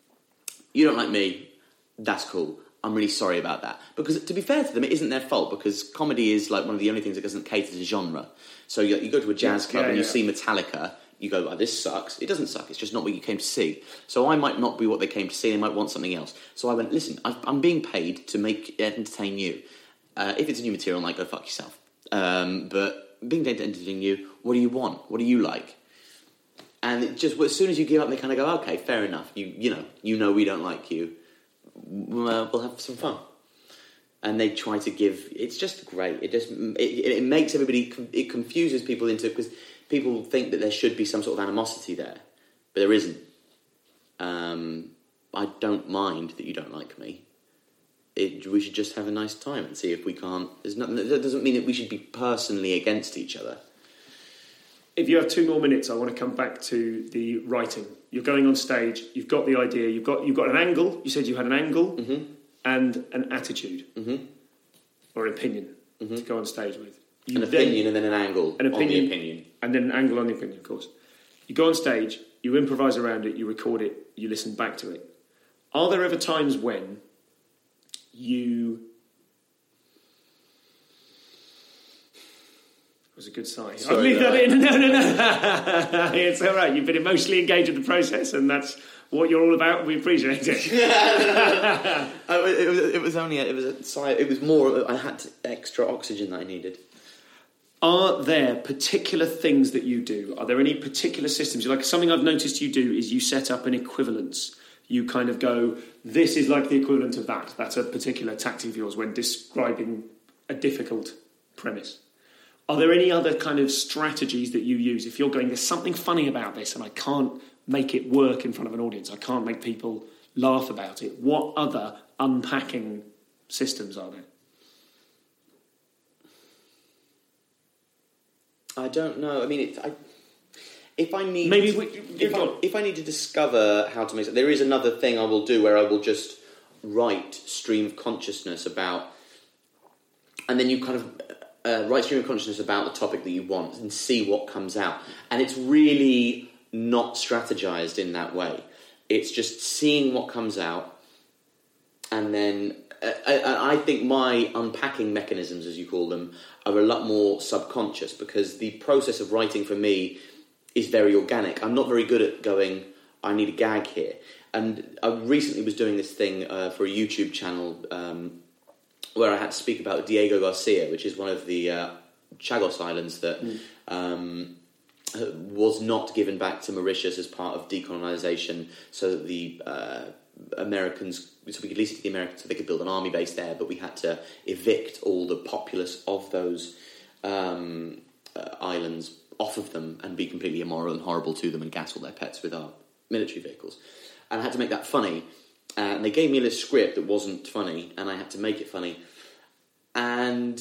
you don't like me, that's cool. I'm really sorry about that. Because to be fair to them, it isn't their fault, because comedy is like one of the only things that doesn't cater to genre. So you, you go to a jazz club Yeah, and you yeah. see Metallica, you go, oh, this sucks. It doesn't suck. It's just not what you came to see. So I might not be what they came to see. They might want something else. So I went, listen, I- I'm being paid to make entertain you. Uh, if it's new material, I'm like, go fuck yourself. Um, but being paid to entertain you, what do you want? What do you like? And it just, well, as soon as you give up, they kind of go, okay, fair enough. You you know, you know we don't like you. Well, we'll have some fun. And they try to give. It's just great. It just it, it makes everybody. It confuses people into because people think that there should be some sort of animosity there, but there isn't. Um, I don't mind that you don't like me. It, we should just have a nice time and see if we can't. There's nothing. That doesn't mean that we should be personally against each other. If you have two more minutes, I want to come back to the writing. You're going on stage. You've got the idea. You've got you've got an angle. You said you had an angle Mm-hmm. and an attitude Mm-hmm. or an opinion Mm-hmm. to go on stage with. You An then- opinion and then an angle An opinion, on the opinion. and then an angle on the opinion, of course. You go on stage, you improvise around it, you record it, you listen back to it. Are there ever times when you... That was a good sigh. I'll Sorry, leave no, that I- in. No, no, no. It's all right. You've been emotionally engaged with the process, and that's what you're all about. We appreciate it. Oh, it, was, it was only a, it was a sigh. It was more. I had extra oxygen that I needed. Are there particular things that you do? Are there any particular systems? Like something I've noticed you do is you set up an equivalence. You kind of go, this is like the equivalent of that. That's a particular tactic of yours when describing a difficult premise. Are there any other kind of strategies that you use? If you're going, there's something funny about this and I can't make it work in front of an audience, I can't make people laugh about it, what other unpacking systems are there? I don't know. I mean, it, I, if I need Maybe to, we- if, I, if I need to discover how to make it, there is another thing I will do where I will just write stream of consciousness about, and then you kind of uh, write stream of consciousness about the topic that you want and see what comes out. And it's really not strategized in that way. It's just seeing what comes out and then I, I think my unpacking mechanisms, as you call them, are a lot more subconscious, because the process of writing for me is very organic. I'm not very good at going, I need a gag here. And I recently was doing this thing uh, for a YouTube channel um, where I had to speak about Diego Garcia, which is one of the uh, Chagos Islands that mm. um, was not given back to Mauritius as part of decolonisation, so that the uh, Americans, so we could lease it to the Americans so they could build an army base there, but we had to evict all the populace of those um, uh, islands off of them and be completely immoral and horrible to them and gas all their pets with our military vehicles. And I had to make that funny. Uh, and they gave me a little script that wasn't funny, and I had to make it funny. And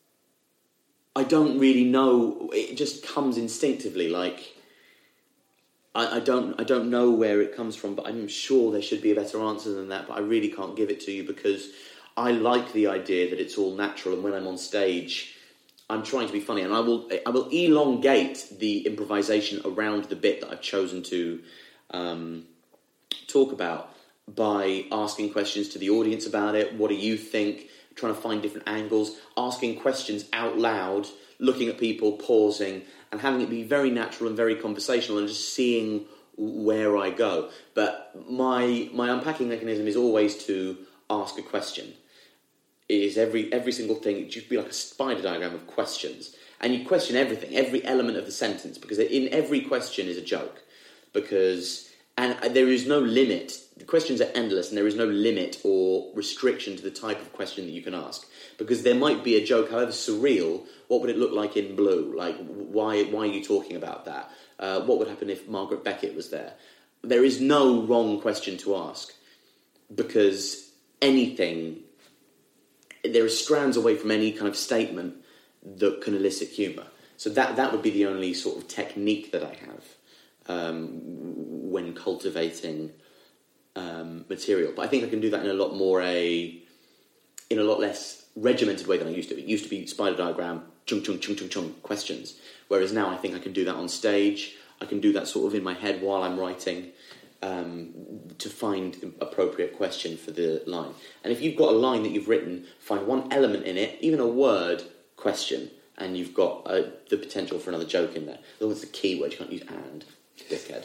I don't really know. It just comes instinctively. Like I, I don't, I don't know where it comes from, but I'm sure there should be a better answer than that. But I really can't give it to you, because I like the idea that it's all natural. And when I'm on stage, I'm trying to be funny, and I will, I will elongate the improvisation around the bit that I've chosen to Um, talk about by asking questions to the audience about it. What do you think? Trying to find different angles, asking questions out loud, looking at people, pausing, and having it be very natural and very conversational, and just seeing where I go. But my my unpacking mechanism is always to ask a question. It is every every single thing. It should be like a spider diagram of questions, and you question everything, every element of the sentence, because in every question is a joke. Because and there is no limit. The questions are endless, and there is no limit or restriction to the type of question that you can ask. Because there might be a joke, however surreal. What would it look like in blue? Like, why why are you talking about that? Uh, what would happen if Margaret Beckett was there? There is no wrong question to ask, because anything, there are strands away from any kind of statement that can elicit humour. So that that would be the only sort of technique that I have Um, when cultivating um, material. But I think I can do that in a lot more a in a lot less regimented way than I used to. It used to be spider diagram, chung chung chung chung chung questions, whereas now I think I can do that on stage. I can do that sort of in my head while I'm writing, um, to find the appropriate question for the line. And if you've got a line that you've written, find one element in it, even a word, question, and you've got uh, the potential for another joke in there. Although it's the key word, you can't use and. Dickhead.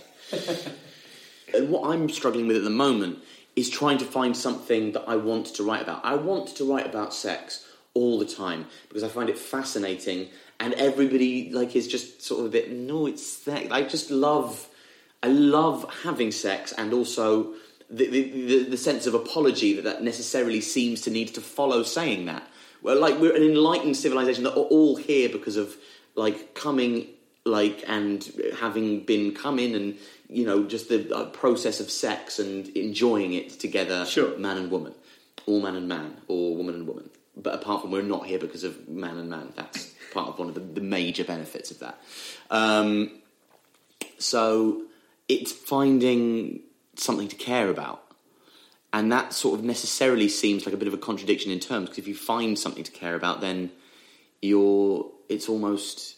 And what I'm struggling with at the moment is trying to find something that I want to write about. I want to write about sex all the time, because I find it fascinating, and everybody like is just sort of a bit, no, it's sex. I just love, I love having sex, and also the, the, the sense of apology that that necessarily seems to need to follow saying that. Well, like, we're an enlightened civilization that are all here because of, like, coming... like, and having been come in and, you know, just the uh, process of sex and enjoying it together, sure. Man and woman, or man and man, or woman and woman. But apart from, we're not here because of man and man. That's part of one of the, the major benefits of that. Um, so it's finding something to care about. And that sort of necessarily seems like a bit of a contradiction in terms, because if you find something to care about, then you're, it's almost...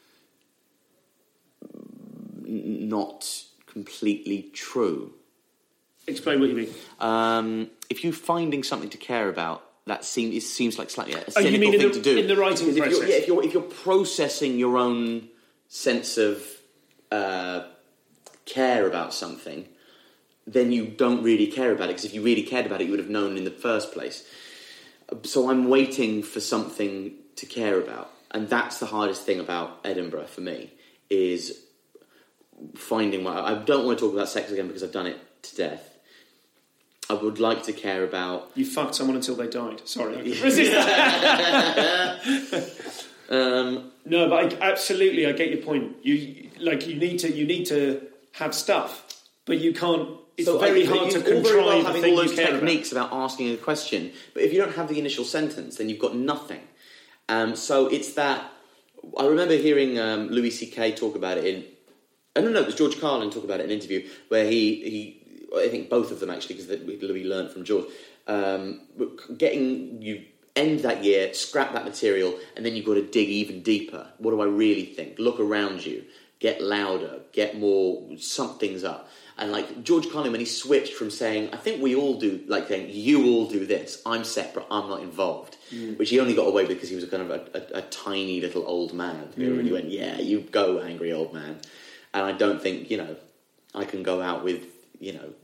not completely true. Explain what you mean. Um, if you're finding something to care about, that seems it seems like slightly a cynical oh, you mean thing in the, to do. In the writing if process. You're, yeah, if you're if you're processing your own sense of uh, care about something, then you don't really care about it. Because if you really cared about it, you would have known in the first place. So I'm waiting for something to care about, and that's the hardest thing about Edinburgh for me, is finding my... I don't want to talk about sex again because I've done it to death. I would like to care about... You fucked someone until they died. Sorry, I can resist that. um, no, but I, absolutely, I get your point. You like you need to you need to have stuff, but you can't. It's so very I, hard you, to contrive well the having thing all those you care techniques about. about asking a question, but if you don't have the initial sentence, then you've got nothing. Um, so it's that. I remember hearing um, Louis C K talk about it in. I don't know, it was George Carlin talk about it in an interview where he, he I think both of them actually, because Louis learned from George, um, getting, you end that year, scrap that material, and then you've got to dig even deeper. What do I really think? Look around you. get louder, get more, something's up. And like George Carlin, when he switched from saying, I think we all do, like saying, you all do this, I'm separate, I'm not involved, mm. which he only got away with because he was a kind of a, a, a tiny little old man who mm. really went, yeah, you go, angry old man. And I don't think, you know, I can go out with, you know,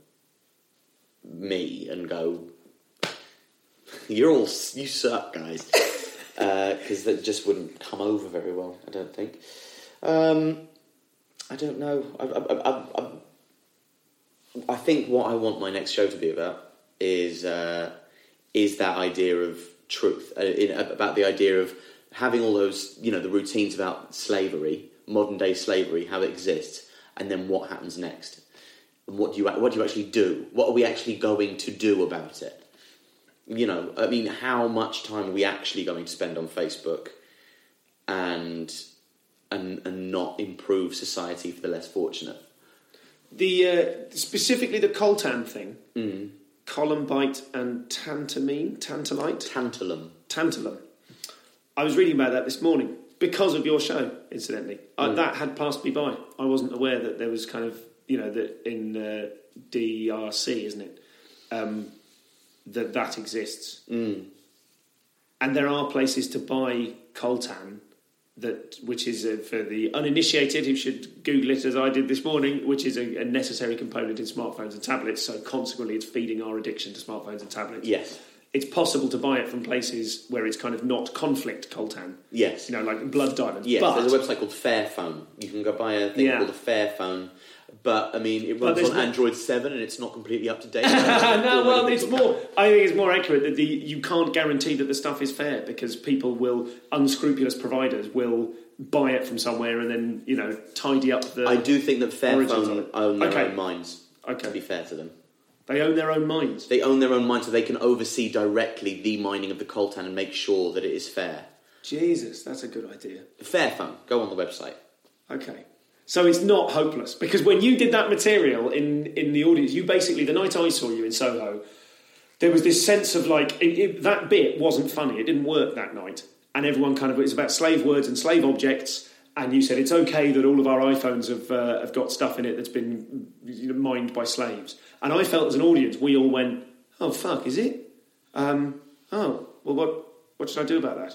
me and go, you're all, you suck, guys. Because uh, that just wouldn't come over very well, I don't think. Um, I don't know. I, I, I, I, I think what I want my next show to be about is uh, is that idea of truth, uh, in, about the idea of having all those, you know, the routines about slavery, modern day slavery, how it exists, and then what happens next. And what do you what do you actually do? What are we actually going to do about it? You know, I mean, how much time are we actually going to spend on Facebook and and and not improve society for the less fortunate? The uh, specifically the coltan thing, mm. columbite and tantamine, tantalite, tantalum, tantalum. I was reading about that this morning because of your show. Incidentally, mm. I, that had passed me by. I wasn't aware that there was kind of, you know, that in uh, D R C, isn't it, um, that that exists, mm. and there are places to buy coltan. That which is uh, for the uninitiated who should Google it as I did this morning, which is a, a necessary component in smartphones and tablets. So consequently, it's feeding our addiction to smartphones and tablets. Yes, it's possible to buy it from places where it's kind of not conflict coltan. Yes, you know, like Blood Diamond. Yes, but, there's a website called Fairphone. You can go buy a thing yeah. called a Fairphone. But, I mean, it runs on no... Android seven and it's not completely up to date. No, well, it's more... I think it's more accurate that the you can't guarantee that the stuff is fair because people will... Unscrupulous providers will buy it from somewhere and then, you know, tidy up the... I do think that Fairphone own their okay. own minds, okay. to be fair to them. They own their own minds? They own their own minds so they can oversee directly the mining of the coltan and make sure that it is fair. Jesus, that's a good idea. Fairphone. Go on the website. Okay. So it's not hopeless, because when you did that material in, in the audience, you basically, the night I saw you in Soho, there was this sense of like, it, it, that bit wasn't funny, it didn't work that night, and everyone kind of, it was about slave words and slave objects, and you said it's okay that all of our iPhones have uh, have got stuff in it that's been, you know, mined by slaves. And I felt as an audience, we all went, oh fuck, is it? Um, oh, well what, what should I do about that?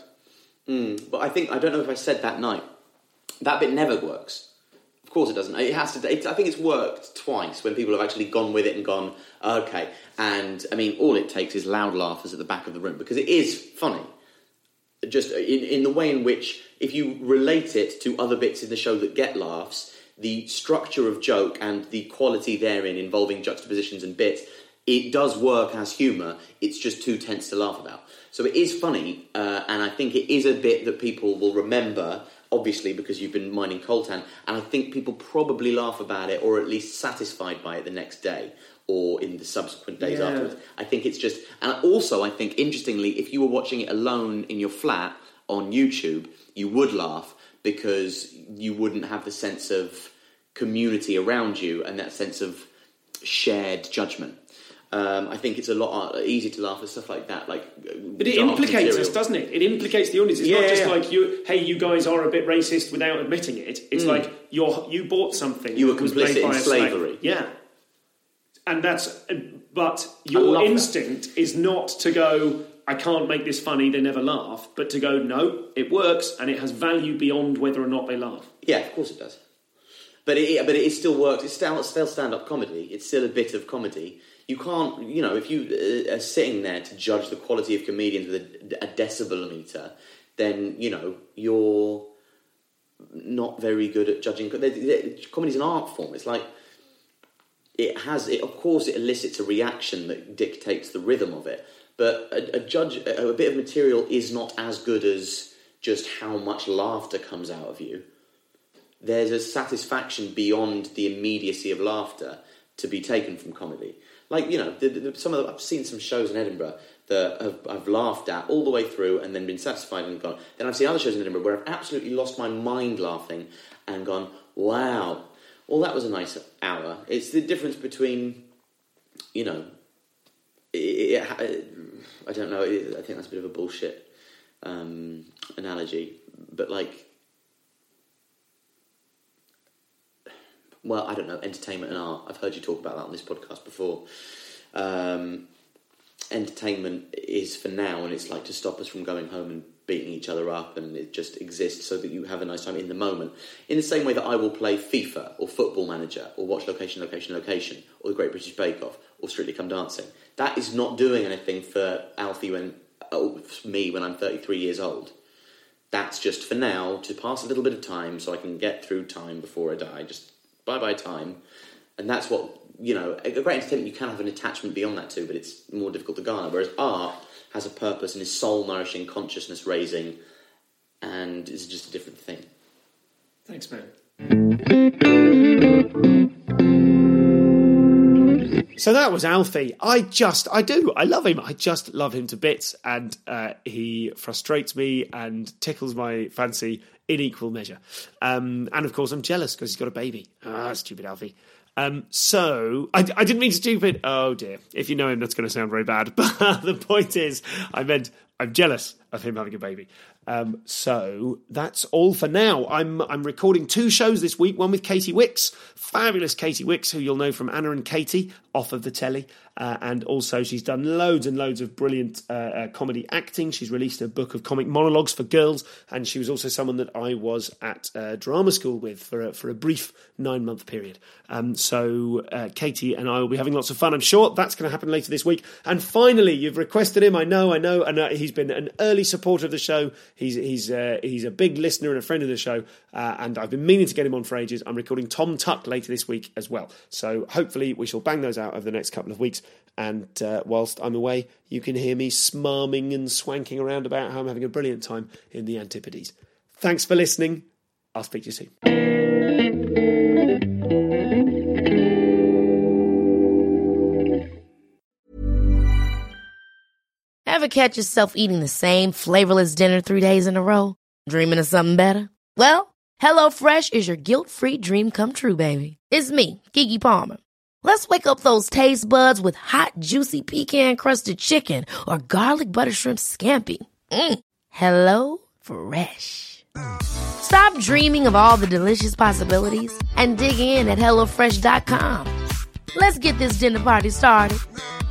Mm, but I think, I don't know if I said that night, that bit never works. Of course it doesn't. It has to. It, I think it's worked twice when people have actually gone with it and gone, okay. And I mean, all it takes is loud laughers at the back of the room because it is funny. Just in, in the way in which, if you relate it to other bits in the show that get laughs, the structure of joke and the quality therein involving juxtapositions and bits, it does work as humour. It's just too tense to laugh about. So it is funny, uh, and I think it is a bit that people will remember. Obviously, because you've been mining coltan, and I think people probably laugh about it, or at least satisfied by it the next day, or in the subsequent days yeah. afterwards. I think it's just... And also, I think, interestingly, if you were watching it alone in your flat on YouTube, you would laugh, because you wouldn't have the sense of community around you, and that sense of shared judgment. Um, I think it's a lot easier to laugh at stuff like that. Like, but it implicates material. us, doesn't it? It implicates the audience. It's yeah, not just yeah. like, you. hey, you guys are a bit racist without admitting it. It's mm. like, you're, you bought something. You were that was complicit made by in a slavery. Slave. Yeah. And that's... But your instinct that. is not to go, I can't make this funny, they never laugh, but to go, no, it works, and it has value beyond whether or not they laugh. Yeah, of course it does. But it, but it still works. It's still, it's still stand-up comedy. It's still a bit of comedy. You can't, you know, if you are sitting there to judge the quality of comedians with a, a decibel meter, then, you know, you're not very good at judging. Comedy's an art form. It's like, it has, it, of course it elicits a reaction that dictates the rhythm of it, but a, a judge, a, a bit of material is not as good as just how much laughter comes out of you. There's a satisfaction beyond the immediacy of laughter to be taken from comedy. Like, you know, the, the, some of the, I've seen some shows in Edinburgh that have, I've laughed at all the way through and then been satisfied and gone. Then I've seen other shows in Edinburgh where I've absolutely lost my mind laughing and gone, wow, well, that was a nice hour. It's the difference between, you know, it, it, I don't know, it, I think that's a bit of a bullshit um, analogy, but like, well, I don't know, entertainment and art. I've heard you talk about that on this podcast before. Um, entertainment is for now, and it's like to stop us from going home and beating each other up, and it just exists so that you have a nice time in the moment. In the same way that I will play FIFA or Football Manager or watch Location, Location, Location or The Great British Bake Off or Strictly Come Dancing. That is not doing anything for Alfie when, oh, for me when I'm thirty-three years old. That's just for now, to pass a little bit of time so I can get through time before I die. Just bye-bye time. And that's what, you know, a great entertainment you can have an attachment beyond that too, but it's more difficult to garner. Whereas art has a purpose and is soul-nourishing, consciousness-raising, and is just a different thing. Thanks, man. So that was Alfie. I just, I do, I love him. I just love him to bits, and uh, he frustrates me and tickles my fancy in equal measure. Um, and of course, I'm jealous because he's got a baby. Ah, stupid Alfie. Um, so, I, I didn't mean stupid. Oh dear. If you know him, that's going to sound very bad. But the point is, I meant I'm jealous of him having a baby. Um, so that's all for now. I'm I'm recording two shows this week. One with Katie Wicks, fabulous Katie Wicks, who you'll know from Anna and Katie off of the telly, uh, and also she's done loads and loads of brilliant uh, uh, comedy acting. She's released a book of comic monologues for girls, and she was also someone that I was at uh, drama school with for a, for a brief nine month period. Um, so uh, Katie and I will be having lots of fun. I'm sure that's going to happen later this week. And finally, you've requested him. I know, I know, and uh, he's been an early supporter of the show. He's he's uh, he's a big listener and a friend of the show, uh, and I've been meaning to get him on for ages. I'm recording Tom Tuck later this week as well, so hopefully we shall bang those out over the next couple of weeks. And uh, whilst I'm away, you can hear me smarming and swanking around about how I'm having a brilliant time in the Antipodes. Thanks for listening. I'll speak to you soon. Ever catch yourself eating the same flavorless dinner three days in a row? Dreaming of something better? Well, HelloFresh is your guilt-free dream come true, baby. It's me, Keke Palmer. Let's wake up those taste buds with hot, juicy pecan-crusted chicken or garlic butter shrimp scampi. Mm. Hello Fresh. Stop dreaming of all the delicious possibilities and dig in at hello fresh dot com. Let's get this dinner party started.